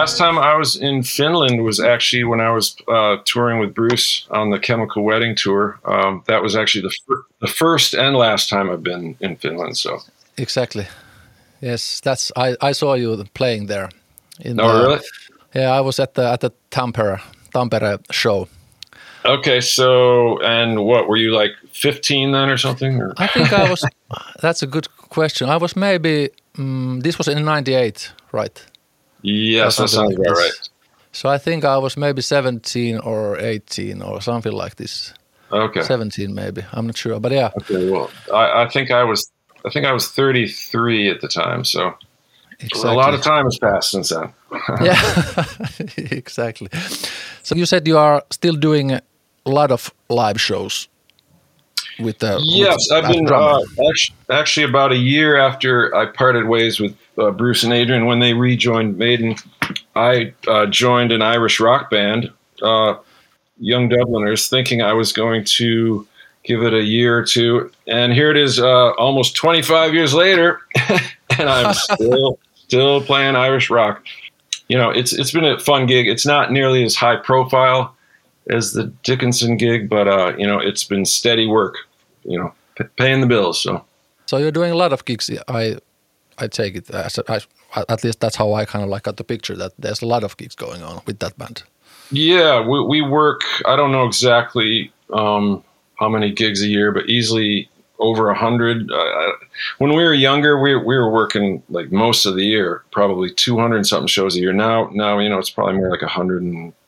last time I was in Finland was actually when I was touring with Bruce on the Chemical Wedding tour. That was actually the first and last time I've been in Finland. So exactly, yes, I saw you playing there. Really? Yeah, I was at the Tampere show. Okay, so and what were you like 15 then or something? Or? I think I was. That's a good question. I was maybe. This was in '98, right? Yes, that sounds about right. So I think I was maybe 17 or 18 or something like this. Okay. 17 maybe. I'm not sure, but yeah. Okay, well, I think I was 33 at the time, so exactly. A lot of time has passed since then. Yeah, exactly. So you said you are still doing a lot of live shows with the yes, I've been actually about a year after I parted ways with Bruce and Adrian when they rejoined Maiden. I joined an Irish rock band, young Dubliners, thinking I was going to give it a year or two, and here it is, almost 25 years later, and I'm still playing Irish rock. You know, it's been a fun gig. It's not nearly as high profile as the Dickinson gig, but you know, it's been steady work. You know, paying the bills. So you're doing a lot of gigs. I take it as at least that's how I kind of like got the picture that there's a lot of gigs going on with that band. Yeah, we work. I don't know exactly how many gigs a year, but easily over 100. When we were younger, we were working like most of the year, probably 200 and something shows a year. Now you know it's probably more like 100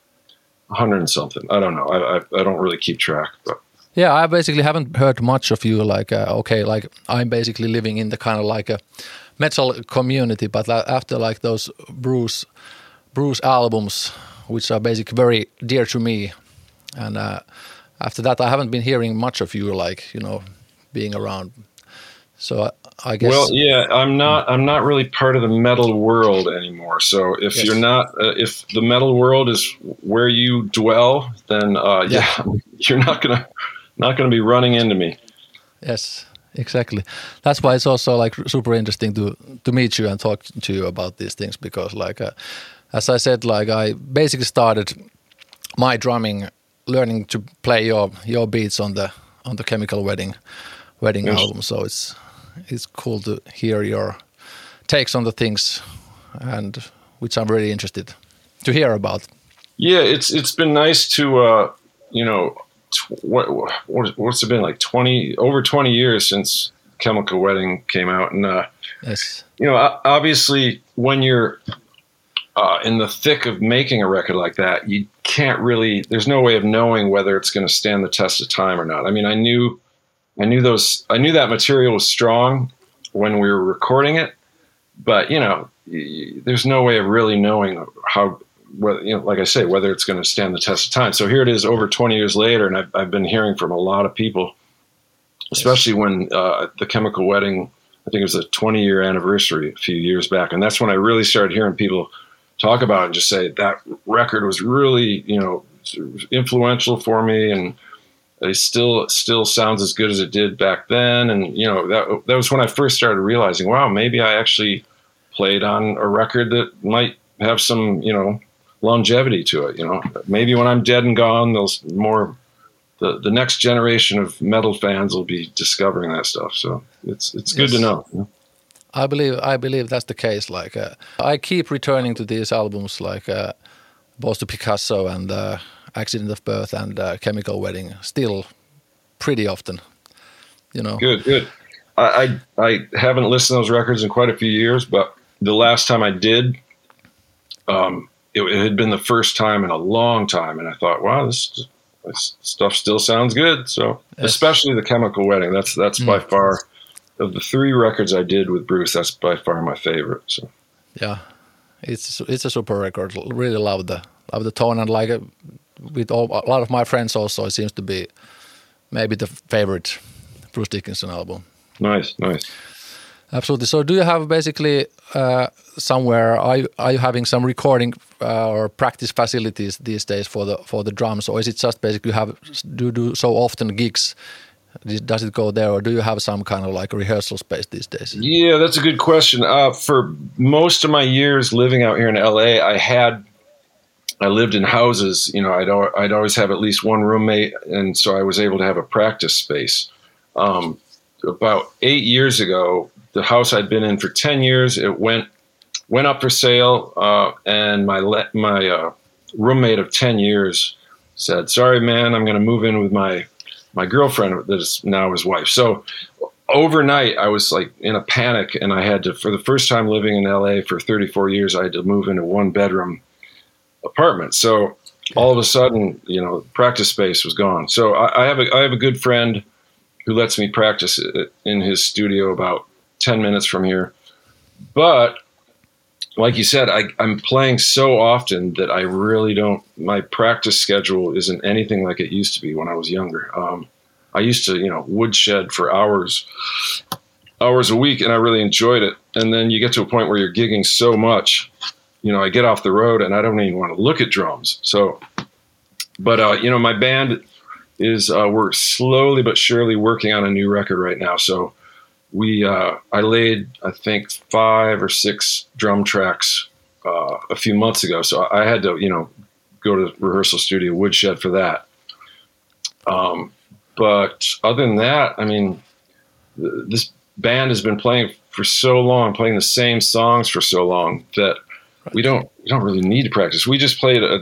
and something. I don't know. I don't really keep track, but. Yeah, I basically haven't heard much of you. Like, like I'm basically living in the kind of like a metal community, but after like those Bruce albums, which are basically very dear to me, and after that, I haven't been hearing much of you, like you know, being around. So I guess. Well, yeah, I'm not really part of the metal world anymore. So if yes. You're not, if the metal world is where you dwell, then you're not gonna be running into me. Yes, exactly. That's why it's also like super interesting to meet you and talk to you about these things because, like, as I said, like I basically started my drumming, learning to play your beats on the Chemical Wedding yes. album. So it's cool to hear your takes on the things, and which I'm really interested to hear about. Yeah, it's been nice to you know. What's it been like over 20 years since Chemical Wedding came out, and yes, you know, obviously when you're in the thick of making a record like that, you can't really. There's no way of knowing whether it's going to stand the test of time or not. I mean, I knew that material was strong when we were recording it, but you know, there's no way of really knowing how. Whether, you know, like I say, whether it's going to stand the test of time. So here it is over 20 years later, and I've been hearing from a lot of people, especially when the Chemical Wedding, I think it was the 20-year anniversary a few years back. And that's when I really started hearing people talk about it and just say that record was really, you know, influential for me. And it still sounds as good as it did back then. And, you know, that was when I first started realizing, wow, maybe I actually played on a record that might have some, you know, longevity to it, you know. Maybe when I'm dead and gone, there's more. The next generation of metal fans will be discovering that stuff. So it's good to know. You know? I believe that's the case. Like I keep returning to these albums, like Balls to Picasso and Accident of Birth and Chemical Wedding, still pretty often. You know. Good. I haven't listened to those records in quite a few years, but the last time I did. It had been the first time in a long time, and I thought, wow, this stuff still sounds good. So, yes. Especially the Chemical Wedding, that's by far of the 3 records I did with Bruce. That's by far my favorite. So, yeah, it's a super record. Really love the tone, and like with a lot of my friends also, it seems to be maybe the favorite Bruce Dickinson album. Nice. Absolutely. So do you have basically somewhere, are you having some recording or practice facilities these days for the drums, or is it just basically do so often gigs Does it go there, or do you have some kind of like rehearsal space these days? Yeah, that's a good question. For most of my years living out here in LA, I lived in houses. You know, I'd always have at least one roommate, and so I was able to have a practice space. About 8 years ago, the house I'd been in for 10 years, it went up for sale, and my roommate of 10 years said, "Sorry, man, I'm going to move in with my girlfriend that is now his wife." So overnight, I was like in a panic, and I had to, for the first time living in LA for 34 years, I had to move into 1-bedroom apartment. So all of a sudden, you know, practice space was gone. So I have a good friend who lets me practice in his studio about 10 minutes from here. But like you said, I'm playing so often that I really don't, my practice schedule isn't anything like it used to be when I was younger. I used to, you know, woodshed for hours a week, and I really enjoyed it. And then you get to a point where you're gigging so much, you know, I get off the road and I don't even want to look at drums. So, but, you know, my band is, we're slowly but surely working on a new record right now. So I laid, I think, 5 or 6 drum tracks a few months ago. So I had to, you know, go to the rehearsal studio, woodshed for that. But other than that, I mean, this band has been playing for so long, playing the same songs for so long that we don't really need to practice. We just played a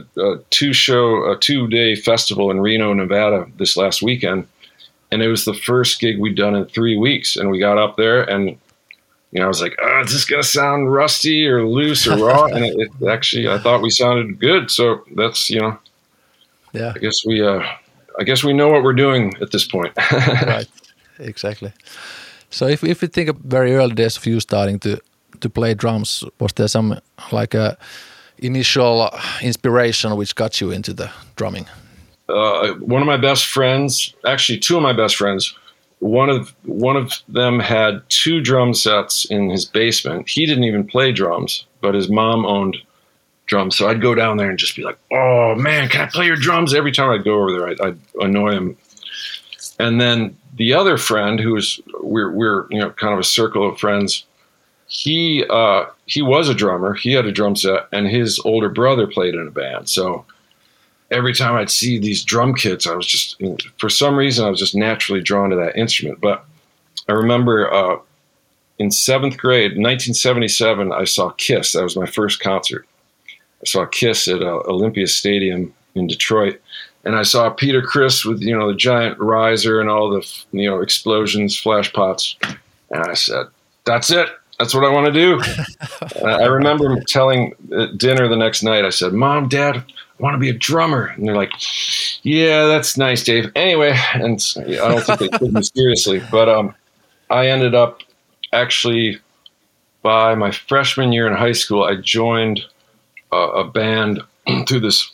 2-day festival in Reno, Nevada this last weekend. And it was the first gig we'd done in 3 weeks. And we got up there and, you know, I was like, is this going to sound rusty or loose or raw? And it actually, I thought we sounded good. So that's, you know, yeah, I guess we know what we're doing at this point. Right, exactly. So if you think of very early days of you starting to play drums, was there some like a initial inspiration which got you into the drumming? One of my best friends, actually 2 of my best friends, one of them had 2 drum sets in his basement. He didn't even play drums, but his mom owned drums. So I'd go down there and just be like, "Oh man, can I play your drums?" Every time I'd go over there, I'd annoy him. And then the other friend, we're you know, kind of a circle of friends. He was a drummer. He had a drum set, and his older brother played in a band. So every time I'd see these drum kits, I was just, for some reason, I was just naturally drawn to that instrument. But I remember in 7th grade, 1977, I saw Kiss. That was my first concert. I saw Kiss at Olympia Stadium in Detroit. And I saw Peter Criss with, you know, the giant riser and all the, you know, explosions, flash pots. And I said, "That's it. That's what I want to do." I remember telling at dinner the next night, I said, "Mom, Dad, I want to be a drummer." And they're like, "Yeah, that's nice, Dave." Anyway, and I don't think they took me seriously. But I ended up actually, by my freshman year in high school, I joined a band through this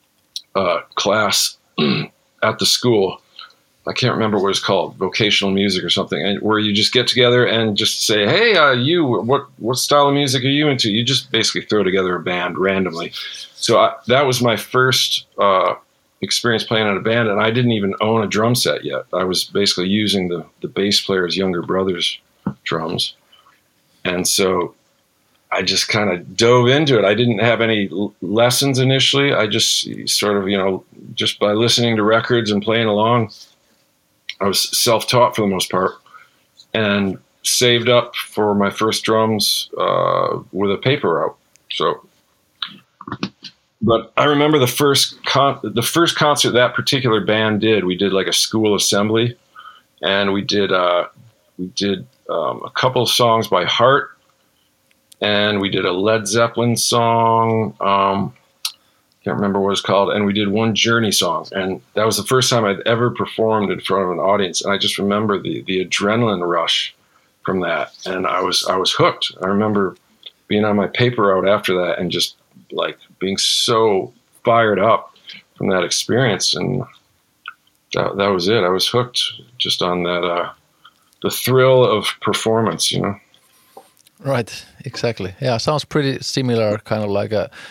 class at the school. I can't remember what it's called, vocational music or something, and where you just get together and just say, "Hey, what style of music are you into?" You just basically throw together a band randomly. So that was my first experience playing in a band, and I didn't even own a drum set yet. I was basically using the bass player's younger brother's drums. And so I just kind of dove into it. I didn't have any lessons initially. I just sort of, you know, just by listening to records and playing along, I was self-taught for the most part, and saved up for my first drums with a paper route. So, but I remember the first concert that particular band did. We did like a school assembly, and we did a couple of songs by Heart. And we did a Led Zeppelin song. Can't remember what it's called. And we did one Journey song. And that was the first time I'd ever performed in front of an audience. And I just remember the adrenaline rush from that. And I was hooked. I remember being on my paper route after that and just like being so fired up from that experience. And that was it. I was hooked just on that, the thrill of performance, you know? Right, exactly. Yeah, sounds pretty similar, kind of like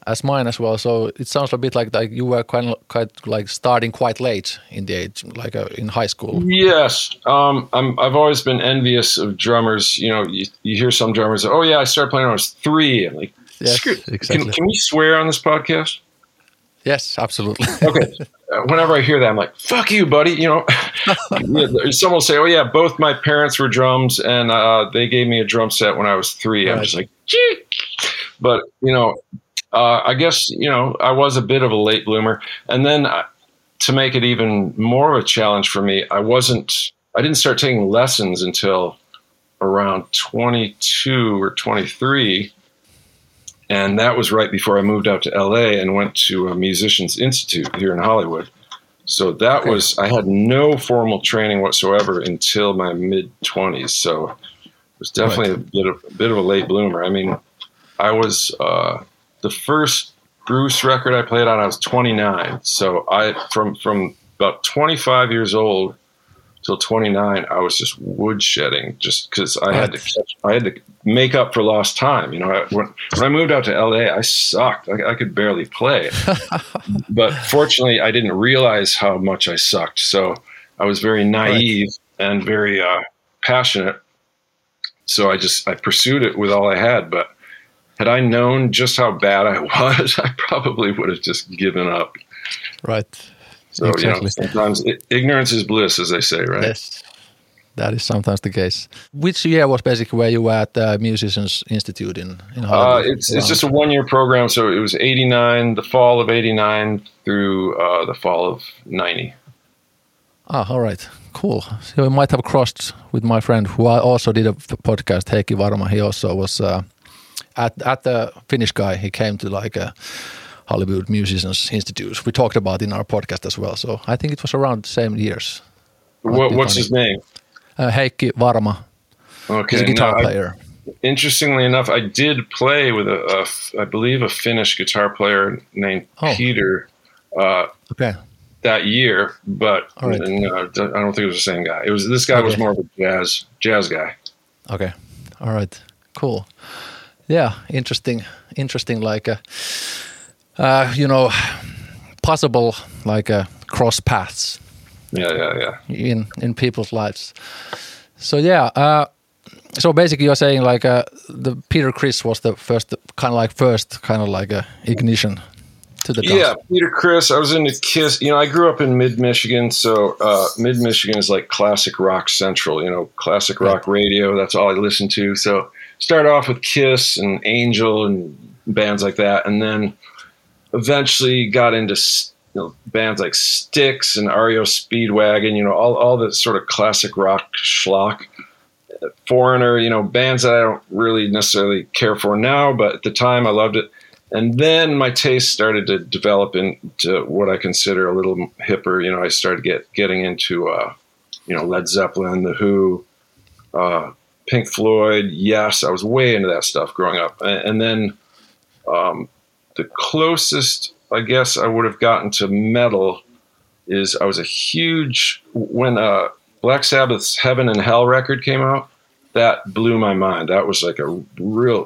as mine as well. So it sounds a bit like you were quite like starting quite late in the age, like in high school. Yes, I've always been envious of drummers. You know, you hear some drummers, oh yeah, I started playing when I was 3. I'm like, yes, exactly. Can we swear on this podcast? Yes, absolutely. Okay. Whenever I hear that, I'm like, fuck you, buddy. You know, someone will say, oh yeah, both my parents were drums, and they gave me a drum set when I was 3. Right. I'm just like, gee. But you know, I guess, you know, I was a bit of a late bloomer. And then to make it even more of a challenge for me, I didn't start taking lessons until around 22 or 23. And that was right before I moved out to LA and went to a Musicians Institute here in Hollywood. So that was, I had no formal training whatsoever until my mid-20s. So it was definitely a bit of a late bloomer. I mean, I was... the first Bruce record I played on, I was 29. So from about 25 years old till 29, I was just woodshedding, just because I had to make up for lost time. You know, when I moved out to LA, I sucked. I could barely play. But fortunately, I didn't realize how much I sucked. So I was very naive and very passionate. So I pursued it with all I had, but had I known just how bad I was, I probably would have just given up. Right. So, exactly. You know, sometimes ignorance is bliss, as they say, right? Yes. That is sometimes the case. Which year was basically where you were at the Musicians Institute in Hollywood? It's just a 1-year program. So it was 89, the fall of 89 through the fall of 90. All right. Cool. So you might have crossed with my friend who also did a podcast, Heikki Varma. He also was... At the Finnish guy, he came to like a Hollywood Musicians Institute. We talked about it in our podcast as well. So I think it was around the same years. What's his name? Heikki Varma. Okay, he's a guitar player. Interestingly enough, I did play with I believe a Finnish guitar player named Peter. That year, but I don't think it was the same guy. This guy was more of a jazz guy. Okay, all right, cool. Yeah, interesting. Like you know, possible like cross paths. Yeah. In people's lives. So yeah. So basically, you're saying like the Peter Criss was the first kind of like a ignition to the dance. Yeah, Peter Criss. I was into Kiss. You know, I grew up in Mid-Michigan, so Mid-Michigan is like classic rock central. You know, classic rock radio. That's all I listened to. So. Started off with Kiss and Angel and bands like that, and then eventually got into bands like Styx and REO Speedwagon. You know, all the sort of classic rock schlock. Foreigner, you know, bands that I don't really necessarily care for now, but at the time I loved it. And then my taste started to develop into what I consider a little hipper. You know, I started getting into Led Zeppelin, The Who. Pink Floyd, yes, I was way into that stuff growing up. And then the closest, I guess, I would have gotten to metal is I was a huge, when Black Sabbath's Heaven and Hell record came out, that blew my mind. That was like a real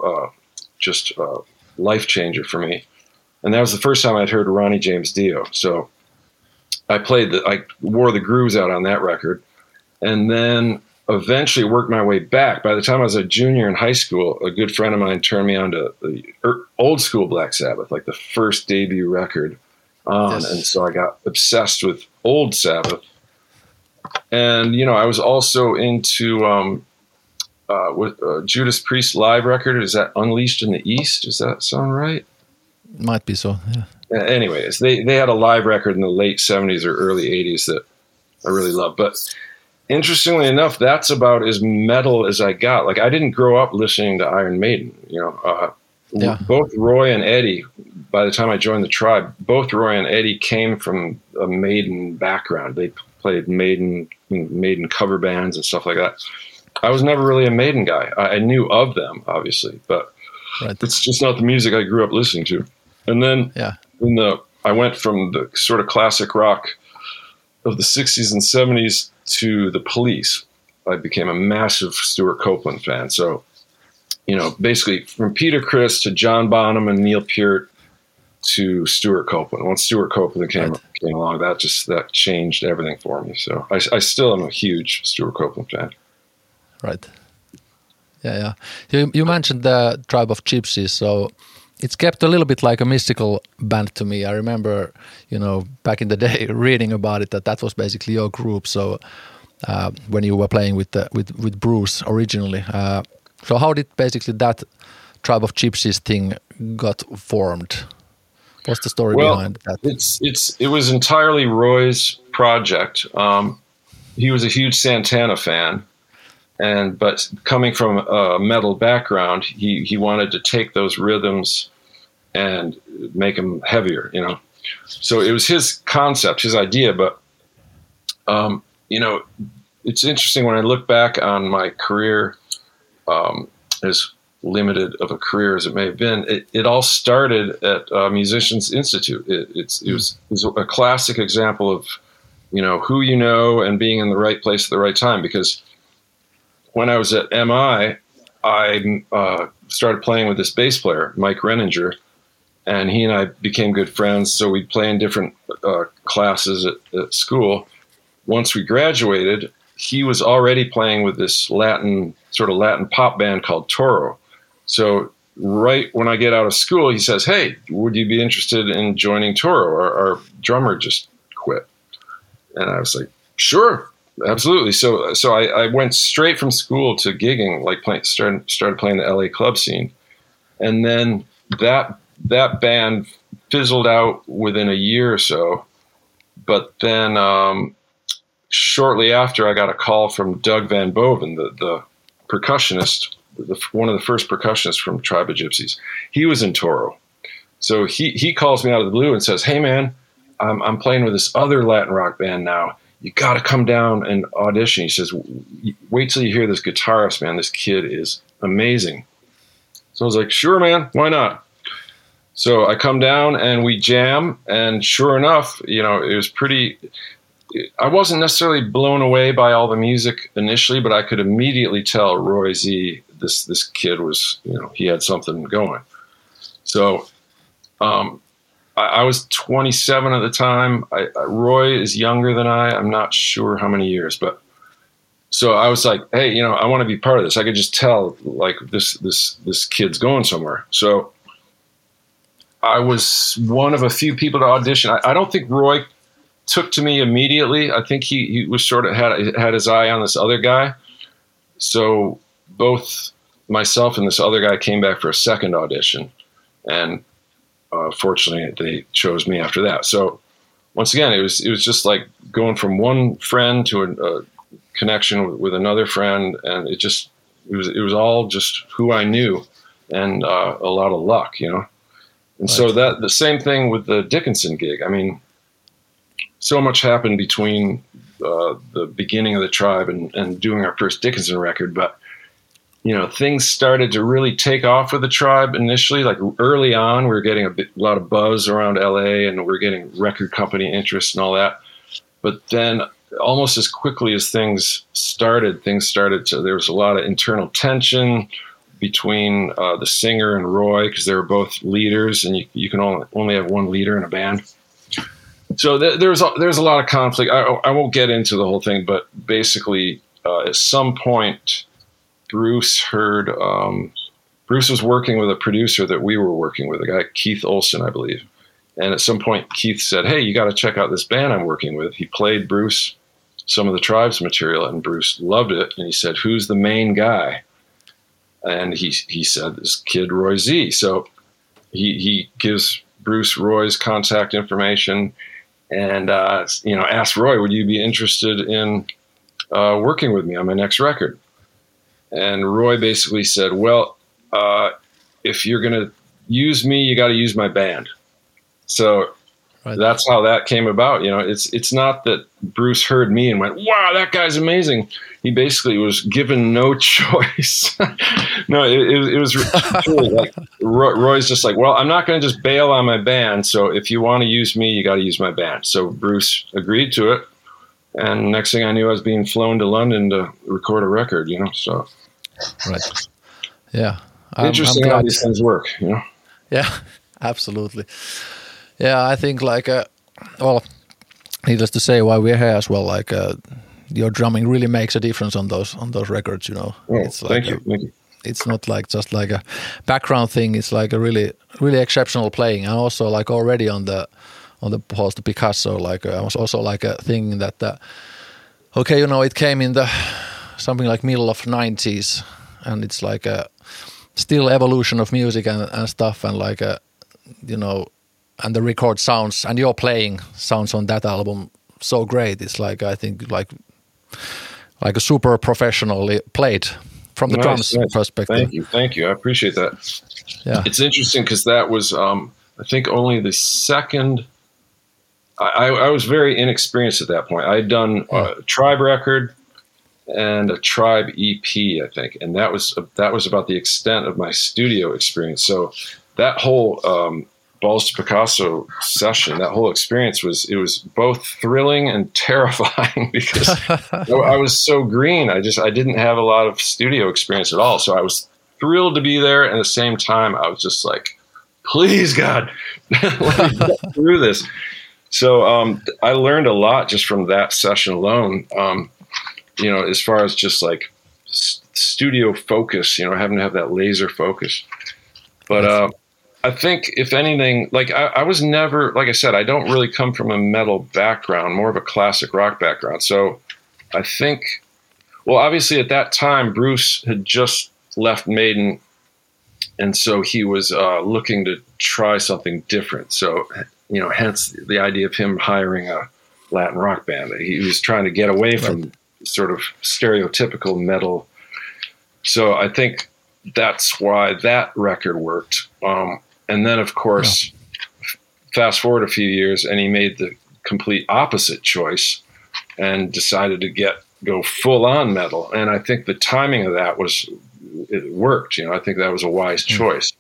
life changer for me. And that was the first time I'd heard Ronnie James Dio. So I wore the grooves out on that record. And then eventually worked my way back. By the time I was a junior in high school, a good friend of mine turned me on to the old school Black Sabbath, like the first debut record. And so I got obsessed with old Sabbath. And, you know, I was also into with Judas Priest live record. Is that Unleashed in the East? Does that sound right? Might be so, yeah. Anyways, they had a live record in the late 70s or early 80s that I really loved. But interestingly enough, that's about as metal as I got. Like, I didn't grow up listening to Iron Maiden. You know, both Roy and Eddie, by the time I joined the tribe, both Roy and Eddie came from a Maiden background. They played Maiden cover bands and stuff like that. I was never really a Maiden guy. I knew of them, obviously, but it's just not the music I grew up listening to. And then I went from the sort of classic rock of the 60s and 70s to the Police. I became a massive Stuart Copeland fan. So, basically from Peter Criss to John Bonham and Neil Peart to Stuart Copeland. Once Stuart Copeland came along, that changed everything for me. So I still am a huge Stuart Copeland fan. Right. Yeah. You mentioned the Tribe of Gypsies, so it's kept a little bit like a mystical band to me. I remember, back in the day reading about it, that was basically your group. So when you were playing with Bruce originally, so how did basically that Tribe of Gypsies thing got formed? What's the story behind that? It was entirely Roy's project. He was a huge Santana fan, but coming from a metal background, he wanted to take those rhythms and make them heavier. So it was his concept, his idea. But it's interesting when I look back on my career, as limited of a career as it may have been, it all started at Musicians Institute. It was a classic example of, who and being in the right place at the right time. Because when I was at MI, I started playing with this bass player, Mike Renninger, and he and I became good friends. So we'd play in different classes at school. Once we graduated, he was already playing with this Latin pop band called Toro. So right when I get out of school, he says, "Hey, would you be interested in joining Toro? Our drummer just quit." And I was like, "Sure, absolutely." So I went straight from school to gigging, started playing the LA club scene. And then that band fizzled out within a year or so. But then shortly after, I got a call from Doug Van Boven, the percussionist, one of the first percussionists from Tribe of Gypsies. He was in Toro. So he calls me out of the blue and says, "Hey man, I'm playing with this other Latin rock band now. You got to come down and audition." He says, "Wait till you hear this guitarist, man. This kid is amazing." So I was like, "Sure, man, why not?" So I come down and we jam, and sure enough, it was I wasn't necessarily blown away by all the music initially, but I could immediately tell Roy Z, this kid was, he had something going. So I was 27 at the time. Roy is younger than I'm not sure how many years, but so I was like, "Hey, I want to be part of this." I could just tell, like, this kid's going somewhere. So I was one of a few people to audition. I don't think Roy took to me immediately. I think he was sort of had his eye on this other guy. So both myself and this other guy came back for a second audition, and fortunately they chose me after that. So once again, it was just like going from one friend to a connection with another friend, and it was all just who I knew, and a lot of luck, And right. So that the same thing with the Dickinson gig. I mean, so much happened between the beginning of the Tribe and doing our first Dickinson record, but things started to really take off with the Tribe initially. Like early on, we were getting a lot of buzz around LA, and we were getting record company interest and all that. But then, almost as quickly as things started to. There was a lot of internal tension between the singer and Roy, because they were both leaders, and you can only have one leader in a band. So there's a lot of conflict. I won't get into the whole thing, but basically, at some point, Bruce was working with a producer that we were working with, a guy, Keith Olsen, I believe. And at some point, Keith said, "Hey, you got to check out this band I'm working with." He played Bruce some of the Tribe's material, and Bruce loved it. And he said, "Who's the main guy?" And he said, "This kid, Roy Z." So he gives Bruce Roy's contact information, and asked Roy, "Would you be interested in working with me on my next record?" And Roy basically said, "Well, if you're going to use me, you got to use my band." So right. That's how that came about. It's not that Bruce heard me and went, "Wow, that guy's amazing." He basically was given no choice. No, it was truly like Roy's just like, "Well, I'm not going to just bail on my band. So if you want to use me, you got to use my band." So Bruce agreed to it. And next thing I knew, I was being flown to London to record a record, So. Right. Yeah. Interesting how these things work, you know? Yeah, absolutely. Yeah, I think like, well, needless to say, why we're here as well, like your drumming really makes a difference on those records, you know. Oh, It's like thank you. It's not like just like a background thing. It's like a really exceptional playing, and also like already on the Balls to Picasso, like I was also like a thing that okay, you know, it came in the something like middle of 90s, and it's like a still evolution of music and stuff, and like you know, and the record sounds and your playing sounds on that album so great. It's like, I think like a super professionally played from the drums perspective. Thank you. I appreciate that. Yeah, it's interesting because that was I think only the second. I was very inexperienced at that point. I had done a Tribe record and a Tribe EP, I think, and that was about the extent of my studio experience. So that whole Balls to Picasso session, that whole experience was both thrilling and terrifying because I was so green. I didn't have a lot of studio experience at all. So I was thrilled to be there, and at the same time, I was just like, please, God, let me get through this. So I learned a lot just from that session alone. You know, as far as just like studio focus, you know, having to have that laser focus. But I think if anything, like I was never, like I said, I don't really come from a metal background, more of a classic rock background. So I think, well, obviously at that time, Bruce had just left Maiden. And so he was looking to try something different. So, you know, hence the idea of him hiring a Latin rock band. He was trying to get away from sort of stereotypical metal. So I think that's why that record worked. And then, of course, fast forward a few years, and he made the complete opposite choice and decided to go full on metal. And I think the timing of that it worked. You know, I think that was a wise choice.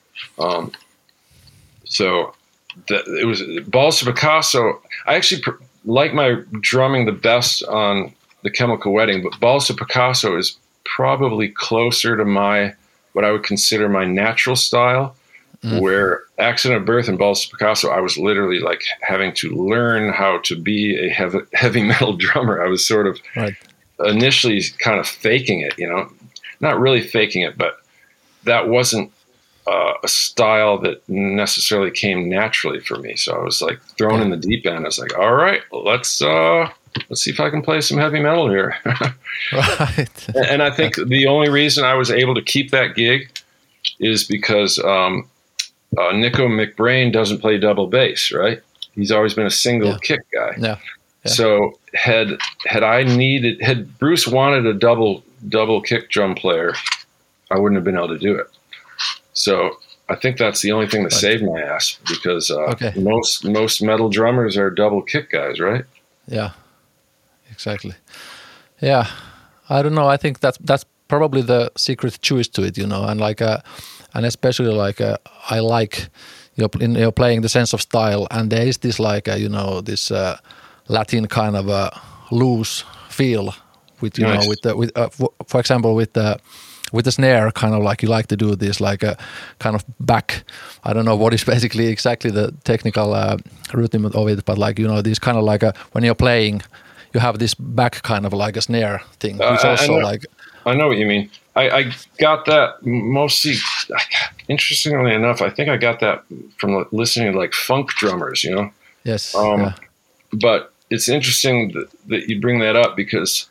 So it was Balls to Picasso. I actually like my drumming the best on the Chemical Wedding, but Balls to Picasso is probably closer to what I would consider my natural style. Where Accident of Birth and Balls to Picasso, I was literally like having to learn how to be a heavy metal drummer. I was sort of initially kind of faking it, you know, not really faking it, but that wasn't a style that necessarily came naturally for me. So I was like thrown in the deep end. I was like, all right, let's see if I can play some heavy metal here. Right. And I think the only reason I was able to keep that gig is because Nico McBrain doesn't play double bass, right? He's always been a single kick guy. Yeah. So had Bruce wanted a double kick drum player, I wouldn't have been able to do it. So I think that's the only thing that saved my ass, because most metal drummers are double kick guys, right? Yeah, exactly. Yeah, I don't know. I think that's probably the secret choice to it, you know, and like and especially like I like you're playing the sense of style, and there is this like you know, this Latin kind of loose feel with you know, with for example with the snare, kind of like you like to do this like a kind of back. I don't know what is basically exactly the technical routine of it, but like, you know, this kind of like when you're playing, you have this back kind of like a snare thing, which also like. I know what you mean. I got that mostly, interestingly enough, I think I got that from listening to like funk drummers, you know? Yes. But it's interesting that you bring that up, because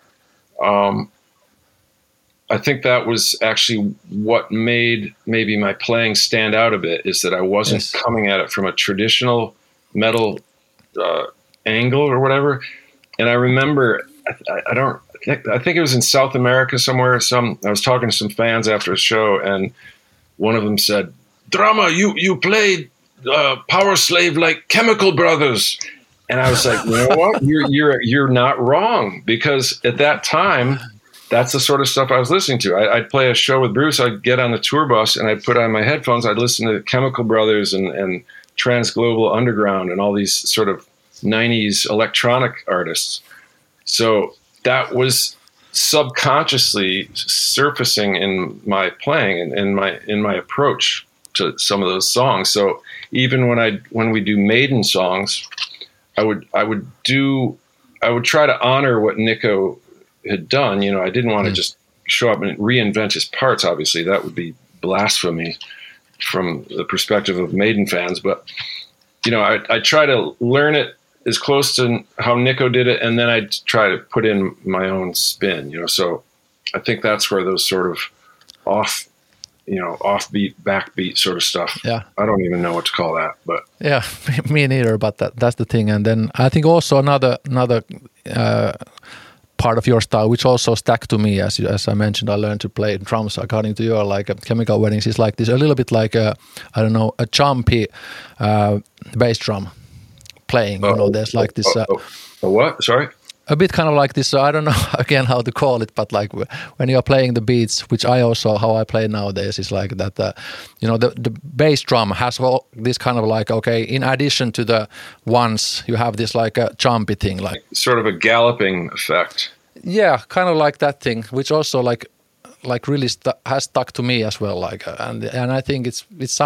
I think that was actually what made maybe my playing stand out a bit, is that I wasn't coming at it from a traditional metal angle or whatever. And I remember, I think it was in South America somewhere. I was talking to some fans after a show, and one of them said, "Drama, you played Power Slave like Chemical Brothers." And I was like, you know what? You're not wrong, because at that time, that's the sort of stuff I was listening to. I'd play a show with Bruce. I'd get on the tour bus and I'd put on my headphones. I'd listen to Chemical Brothers and Transglobal Underground and all these sort of 90s electronic artists. So that was subconsciously surfacing in my playing and in my approach to some of those songs. So even when we do Maiden songs, I would try to honor what Nico had done. You know, I didn't want to just show up and reinvent his parts. Obviously, that would be blasphemy from the perspective of Maiden fans. But you know, I try to learn it as close to how Nico did it, and then I try to put in my own spin. You know, so I think that's where those sort of offbeat, backbeat sort of stuff. Yeah, I don't even know what to call that, but yeah, me neither. But that's the thing. And then I think also another part of your style, which also stuck to me, as I mentioned, I learned to play drums according to your Chemical Weddings. Is like this, a little bit like a jumpy bass drum playing. You know, there's like this. A what? Sorry. A bit kind of like this. I don't know again how to call it, but like when you're playing the beats, which how I play nowadays is like that. The bass drum has all this kind of like, okay, in addition to the ones, you have this like a jumpy thing, like sort of a galloping effect. Yeah, kind of like that thing, which also like really has stuck to me as well. Like, and I think it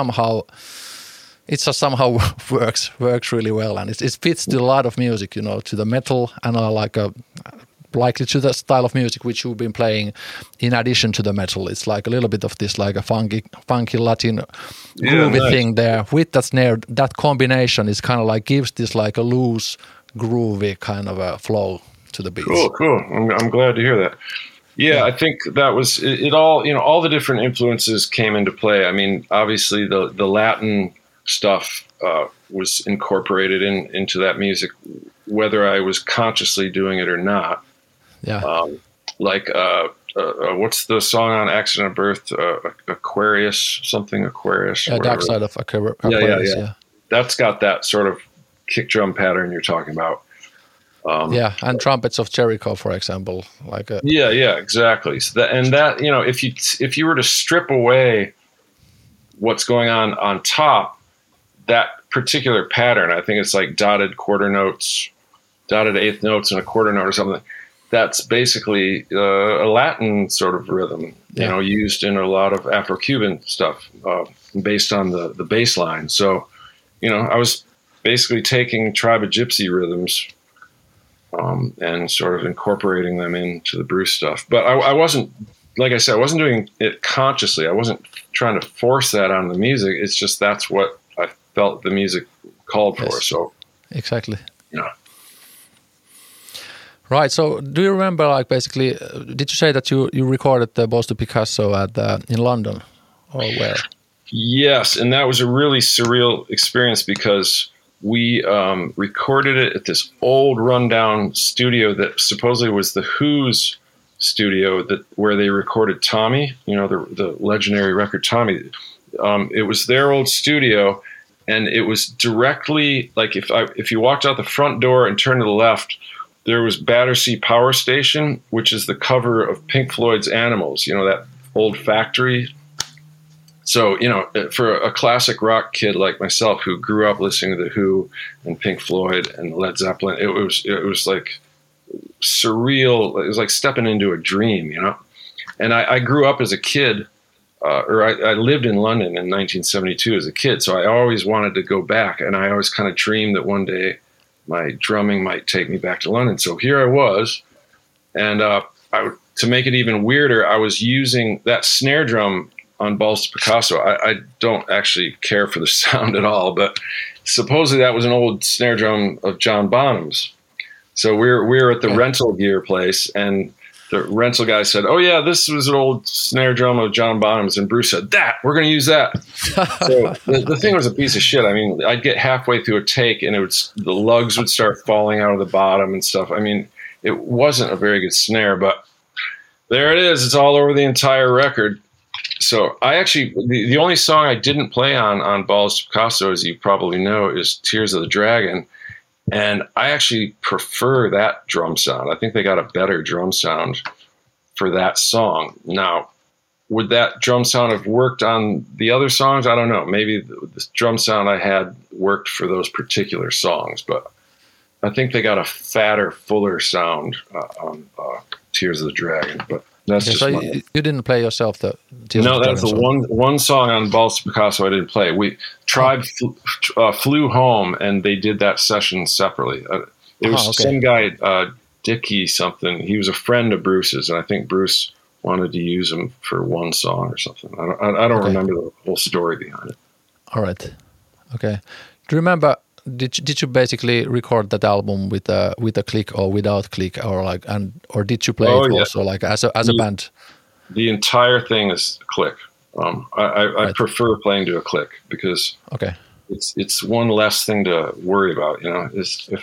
just somehow works really well, and it fits to a lot of music, you know, to the metal and likely to the style of music which you've been playing in addition to the metal. It's like a little bit of this like a funky Latin groovy thing there with that snare. That combination is kind of like gives this like a loose, groovy kind of a flow to the beats. Cool. I'm glad to hear that. Yeah, I think that was it all, you know, all the different influences came into play. I mean, obviously the Latin stuff was incorporated into that music, whether I was consciously doing it or not. Yeah. What's the song on Accident of Birth? Aquarius. Dark Side of Aquarius. Yeah. That's got that sort of kick drum pattern you're talking about. And Trumpets of Jericho, for example, Yeah, exactly. So that you know, if you were to strip away what's going on top, that particular pattern, I think it's like dotted quarter notes, dotted eighth notes, and a quarter note or something. That's basically a Latin sort of rhythm, you know, used in a lot of Afro-Cuban stuff, based on the bass line. So, you know, I was basically taking Tribe of Gypsy rhythms and sort of incorporating them into the Bruce stuff. But I wasn't, like I said, I wasn't doing it consciously. I wasn't trying to force that on the music. It's just that's what I felt the music called for. So exactly. Yeah. Right. So, do you remember, like, basically, did you say that you recorded the Balls to Picasso in London, or where? Yes, and that was a really surreal experience because we recorded it at this old rundown studio that supposedly was the Who's studio where they recorded Tommy, you know, the legendary record Tommy. It was their old studio, and it was directly like if you walked out the front door and turned to the left, there was Battersea Power Station, which is the cover of Pink Floyd's Animals, you know, that old factory. So, you know, for a classic rock kid like myself who grew up listening to The Who and Pink Floyd and Led Zeppelin, it was like surreal. It was like stepping into a dream, you know. And I grew up as a kid, I lived in London in 1972 as a kid, so I always wanted to go back, and I always kind of dreamed that one day my drumming might take me back to London. So here I was, and to make it even weirder, I was using that snare drum on Balls to Picasso. I don't actually care for the sound at all, but supposedly that was an old snare drum of John Bonham's. So we were at the rental gear place, and the rental guy said, "Oh yeah, this was an old snare drum of John Bonham's," and Bruce said, "We're going to use that." So the thing was a piece of shit. I mean, I'd get halfway through a take, and the lugs would start falling out of the bottom and stuff. I mean, it wasn't a very good snare, but there it is. It's all over the entire record. So I actually, the only song I didn't play on Balls to Picasso, as you probably know, is Tears of the Dragon. And I actually prefer that drum sound. I think they got a better drum sound for that song. Now, would that drum sound have worked on the other songs? I don't know. Maybe the drum sound I had worked for those particular songs, but I think they got a fatter, fuller sound on Tears of the Dragon, but that's just so my... you didn't play yourself the Tears No, of the that's the Dragon one song on Balls to Picasso I didn't play. Tribe flew home, and they did that session separately. It was some guy, Dickie something. He was a friend of Bruce's, and I think Bruce wanted to use him for one song or something. I don't remember the whole story behind it. All right. Okay. Do you remember? Did you basically record that album with a click or without click, or did you play it also like as a band? The entire thing is click. I prefer playing to a click because it's one less thing to worry about. You know,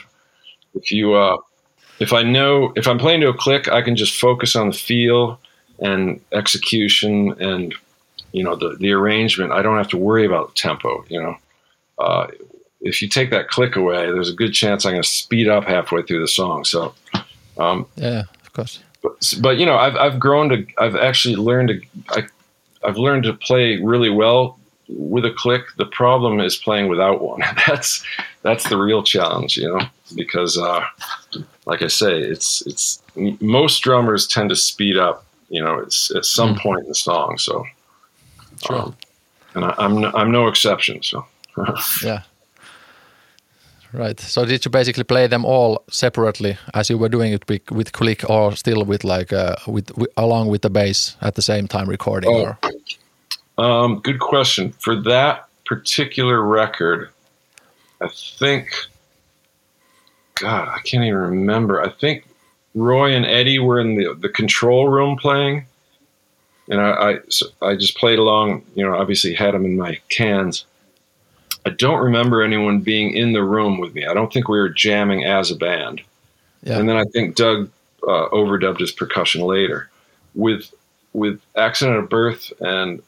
if I'm playing to a click, I can just focus on the feel and execution and, you know, the arrangement. I don't have to worry about tempo. You know, if you take that click away, there's a good chance I'm going to speed up halfway through the song. So, yeah, of course. But you know, I've actually learned I've learned to play really well with a click. The problem is playing without one. That's the real challenge, you know, because like I say, it's most drummers tend to speed up, you know, it's at some point in the song. So, and I'm no exception. So, yeah. Right. So did you basically play them all separately as you were doing it with click, or still with like along with the bass at the same time recording? Good question. For that particular record, I think, God, I can't even remember. I think Roy and Eddie were in the control room playing, and I just played along. You know, obviously had them in my cans. I don't remember anyone being in the room with me. I don't think we were jamming as a band. Yeah. And then I think Doug overdubbed his percussion later. With Accident of Birth and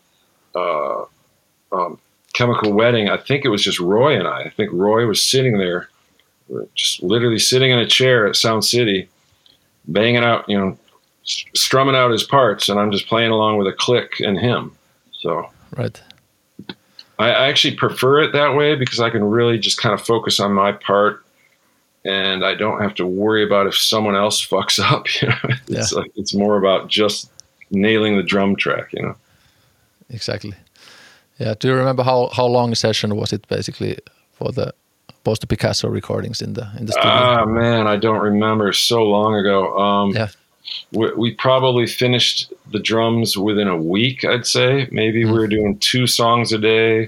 Chemical Wedding, I think it was just Roy and I. I think Roy was sitting there, just literally sitting in a chair at Sound City, banging out, you know, strumming out his parts, and I'm just playing along with a click and him. So right. I actually prefer it that way because I can really just kind of focus on my part, and I don't have to worry about if someone else fucks up. You know, it's more about just nailing the drum track. You know. Exactly. Yeah. Do you remember how long a session was it basically for the Post Picasso recordings in the studio? Ah man, I don't remember. So long ago. We probably finished the drums within a week, I'd say. Maybe we were doing 2 songs a day.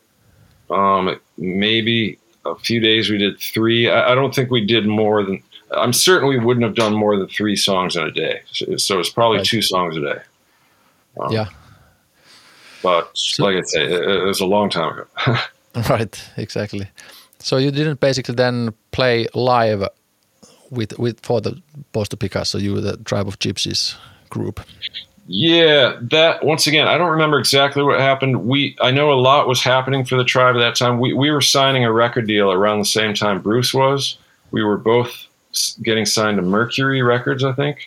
Maybe a few days we did 3. I don't think we did more than... I'm certain we wouldn't have done more than 3 songs in a day. So it's probably 2 songs a day. Yeah. But like I say, it was a long time ago. Right, exactly. So you didn't basically then play live with for the Post Picasso, you were the Tribe of Gypsies group. Yeah, that once again, I don't remember exactly what happened. I know a lot was happening for the Tribe at that time. We were signing a record deal around the same time Bruce was. We were both getting signed to Mercury Records, I think.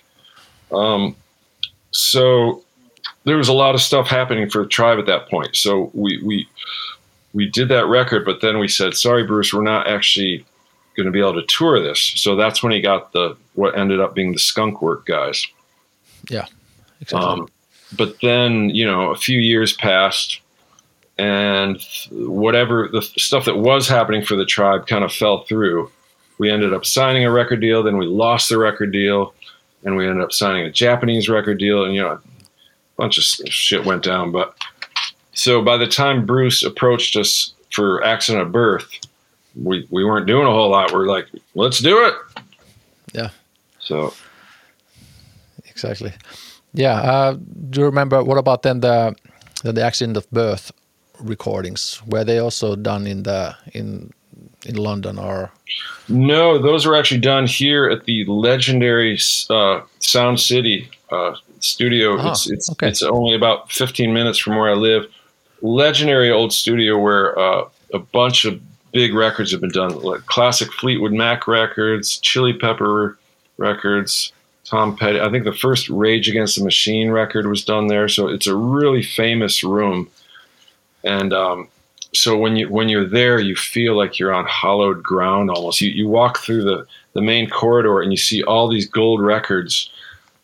So there was a lot of stuff happening for the Tribe at that point. So we did that record, but then we said, sorry, Bruce, we're not actually going to be able to tour this. So that's when he got what ended up being the Skunk Work guys. Yeah, exactly. But then, you know, a few years passed, and whatever the stuff that was happening for the Tribe kind of fell through. We ended up signing a record deal, then we lost the record deal, and we ended up signing a Japanese record deal, and, you know, a bunch of shit went down. But so by the time Bruce approached us for Accident of Birth, we weren't doing a whole lot. We're like, let's do it. Yeah. So. Exactly. Yeah. Do you remember, what about then the Accident of Birth recordings? Were they also done in London or? No, those were actually done here at the legendary Sound City studio. It's only about 15 minutes from where I live. Legendary old studio where a bunch of big records have been done, like classic Fleetwood Mac records, Chili Pepper records, Tom Petty. I think the first Rage Against the Machine record was done there. So it's a really famous room. And so when you're there, you feel like you're on hallowed ground almost. You walk through the main corridor and you see all these gold records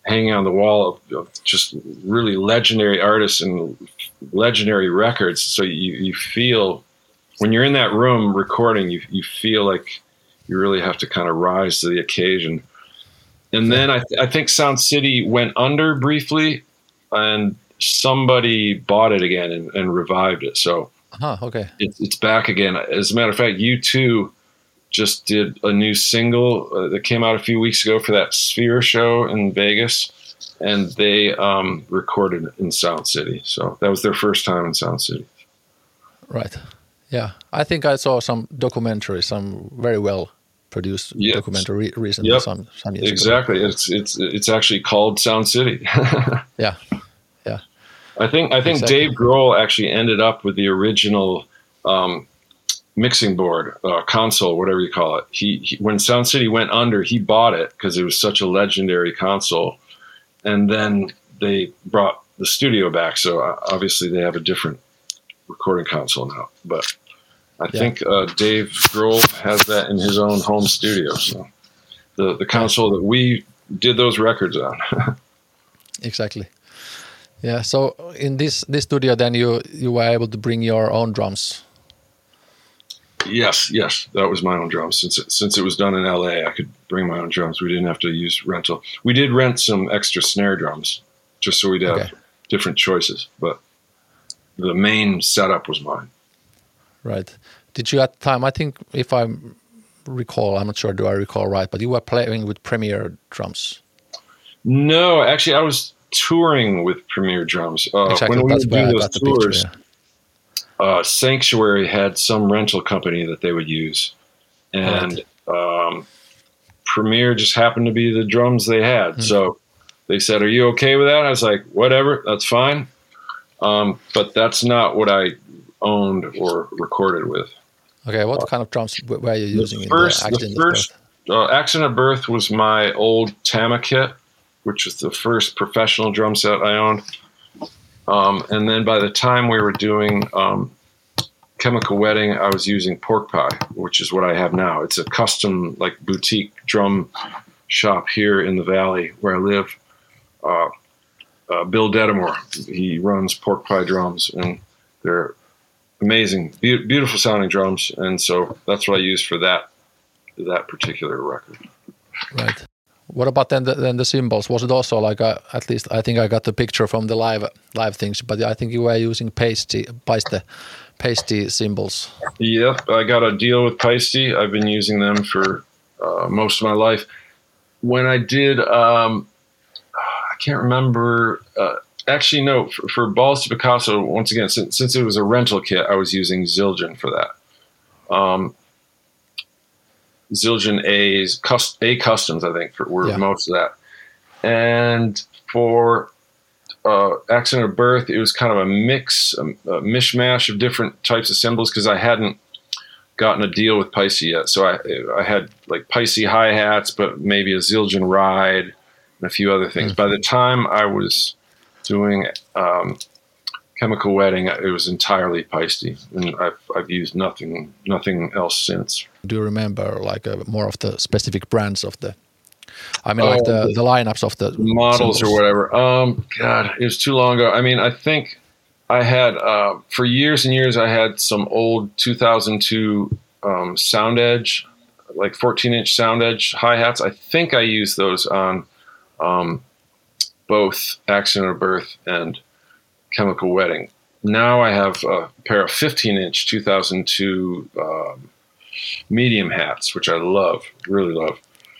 hanging on the wall of just really legendary artists and legendary records. So you feel when you're in that room recording, you feel like you really have to kind of rise to the occasion. And then I think Sound City went under briefly, and somebody bought it again and revived it. So okay. It's back again. As a matter of fact, U2 just did a new single that came out a few weeks ago for that Sphere show in Vegas, and they recorded it in Sound City. So that was their first time in Sound City. Right. Yeah. I think I saw some documentary, some very well produced documentary recently, some years exactly. ago. It's actually called Sound City. Yeah. I think exactly. Dave Grohl actually ended up with the original mixing board, console, whatever you call it. He when Sound City went under, he bought it because it was such a legendary console, and then they brought the studio back. So obviously they have a different recording console now. But I think Dave Grohl has that in his own home studio. So the console that we did those records on. Exactly. Yeah. So in this studio, then you were able to bring your own drums. Yes, that was my own drums. Since it was done in LA, I could bring my own drums. We didn't have to use rental. We did rent some extra snare drums, just so we'd have different choices. But the main setup was mine. Right. Did you at the time? I think if I recall, I'm not sure. Do I recall right? But you were playing with Premier drums. No, actually, I was touring with Premier drums. Exactly. When we That's would where do I those got the tours, picture. Sanctuary had some rental company that they would use, and Premier just happened to be the drums they had. So they said, "Are you okay with that?" I was like, "Whatever, that's fine." But that's not what I owned or recorded with. Okay, what kind of drums were you using the first Accident of Birth was my old Tama kit, which was the first professional drum set I owned. And then by the time we were doing Chemical Wedding, I was using Pork Pie, which is what I have now. It's a custom, like, boutique drum shop here in the valley where I live. Bill Dedamore, he runs Pork Pie drums, and they're amazing, beautiful sounding drums. And so that's what I used for that particular record. Right. What about then the cymbals? Was it also like at least I think I got the picture from the live things, but I think you were using Paiste cymbals. Yep, I got a deal with Paiste. I've been using them for most of my life. When I did, I can't remember. Actually, no. For Balls to Picasso, once again, since it was a rental kit, I was using Zildjian for that. Zildjian A Customs, I think, were most of that. And for Accident of Birth, it was kind of a mishmash of different types of cymbals because I hadn't gotten a deal with Paiste yet. So I had like Paiste hi-hats, but maybe a Zildjian ride and a few other things. By the time I was doing Chemical Wedding, it was entirely Paiste, and I've used nothing else since. Do you remember like more of the specific brands of the? I mean, like the lineups of the models cymbals. or whatever. God, it was too long ago. I mean, I think I had for years and years I had some old 2002 Sound Edge, like 14-inch Sound Edge hi-hats. I think I used those on both Accident of Birth and Chemical Wedding. Now I have a pair of 15-inch 2002 medium hats, which I love, really love.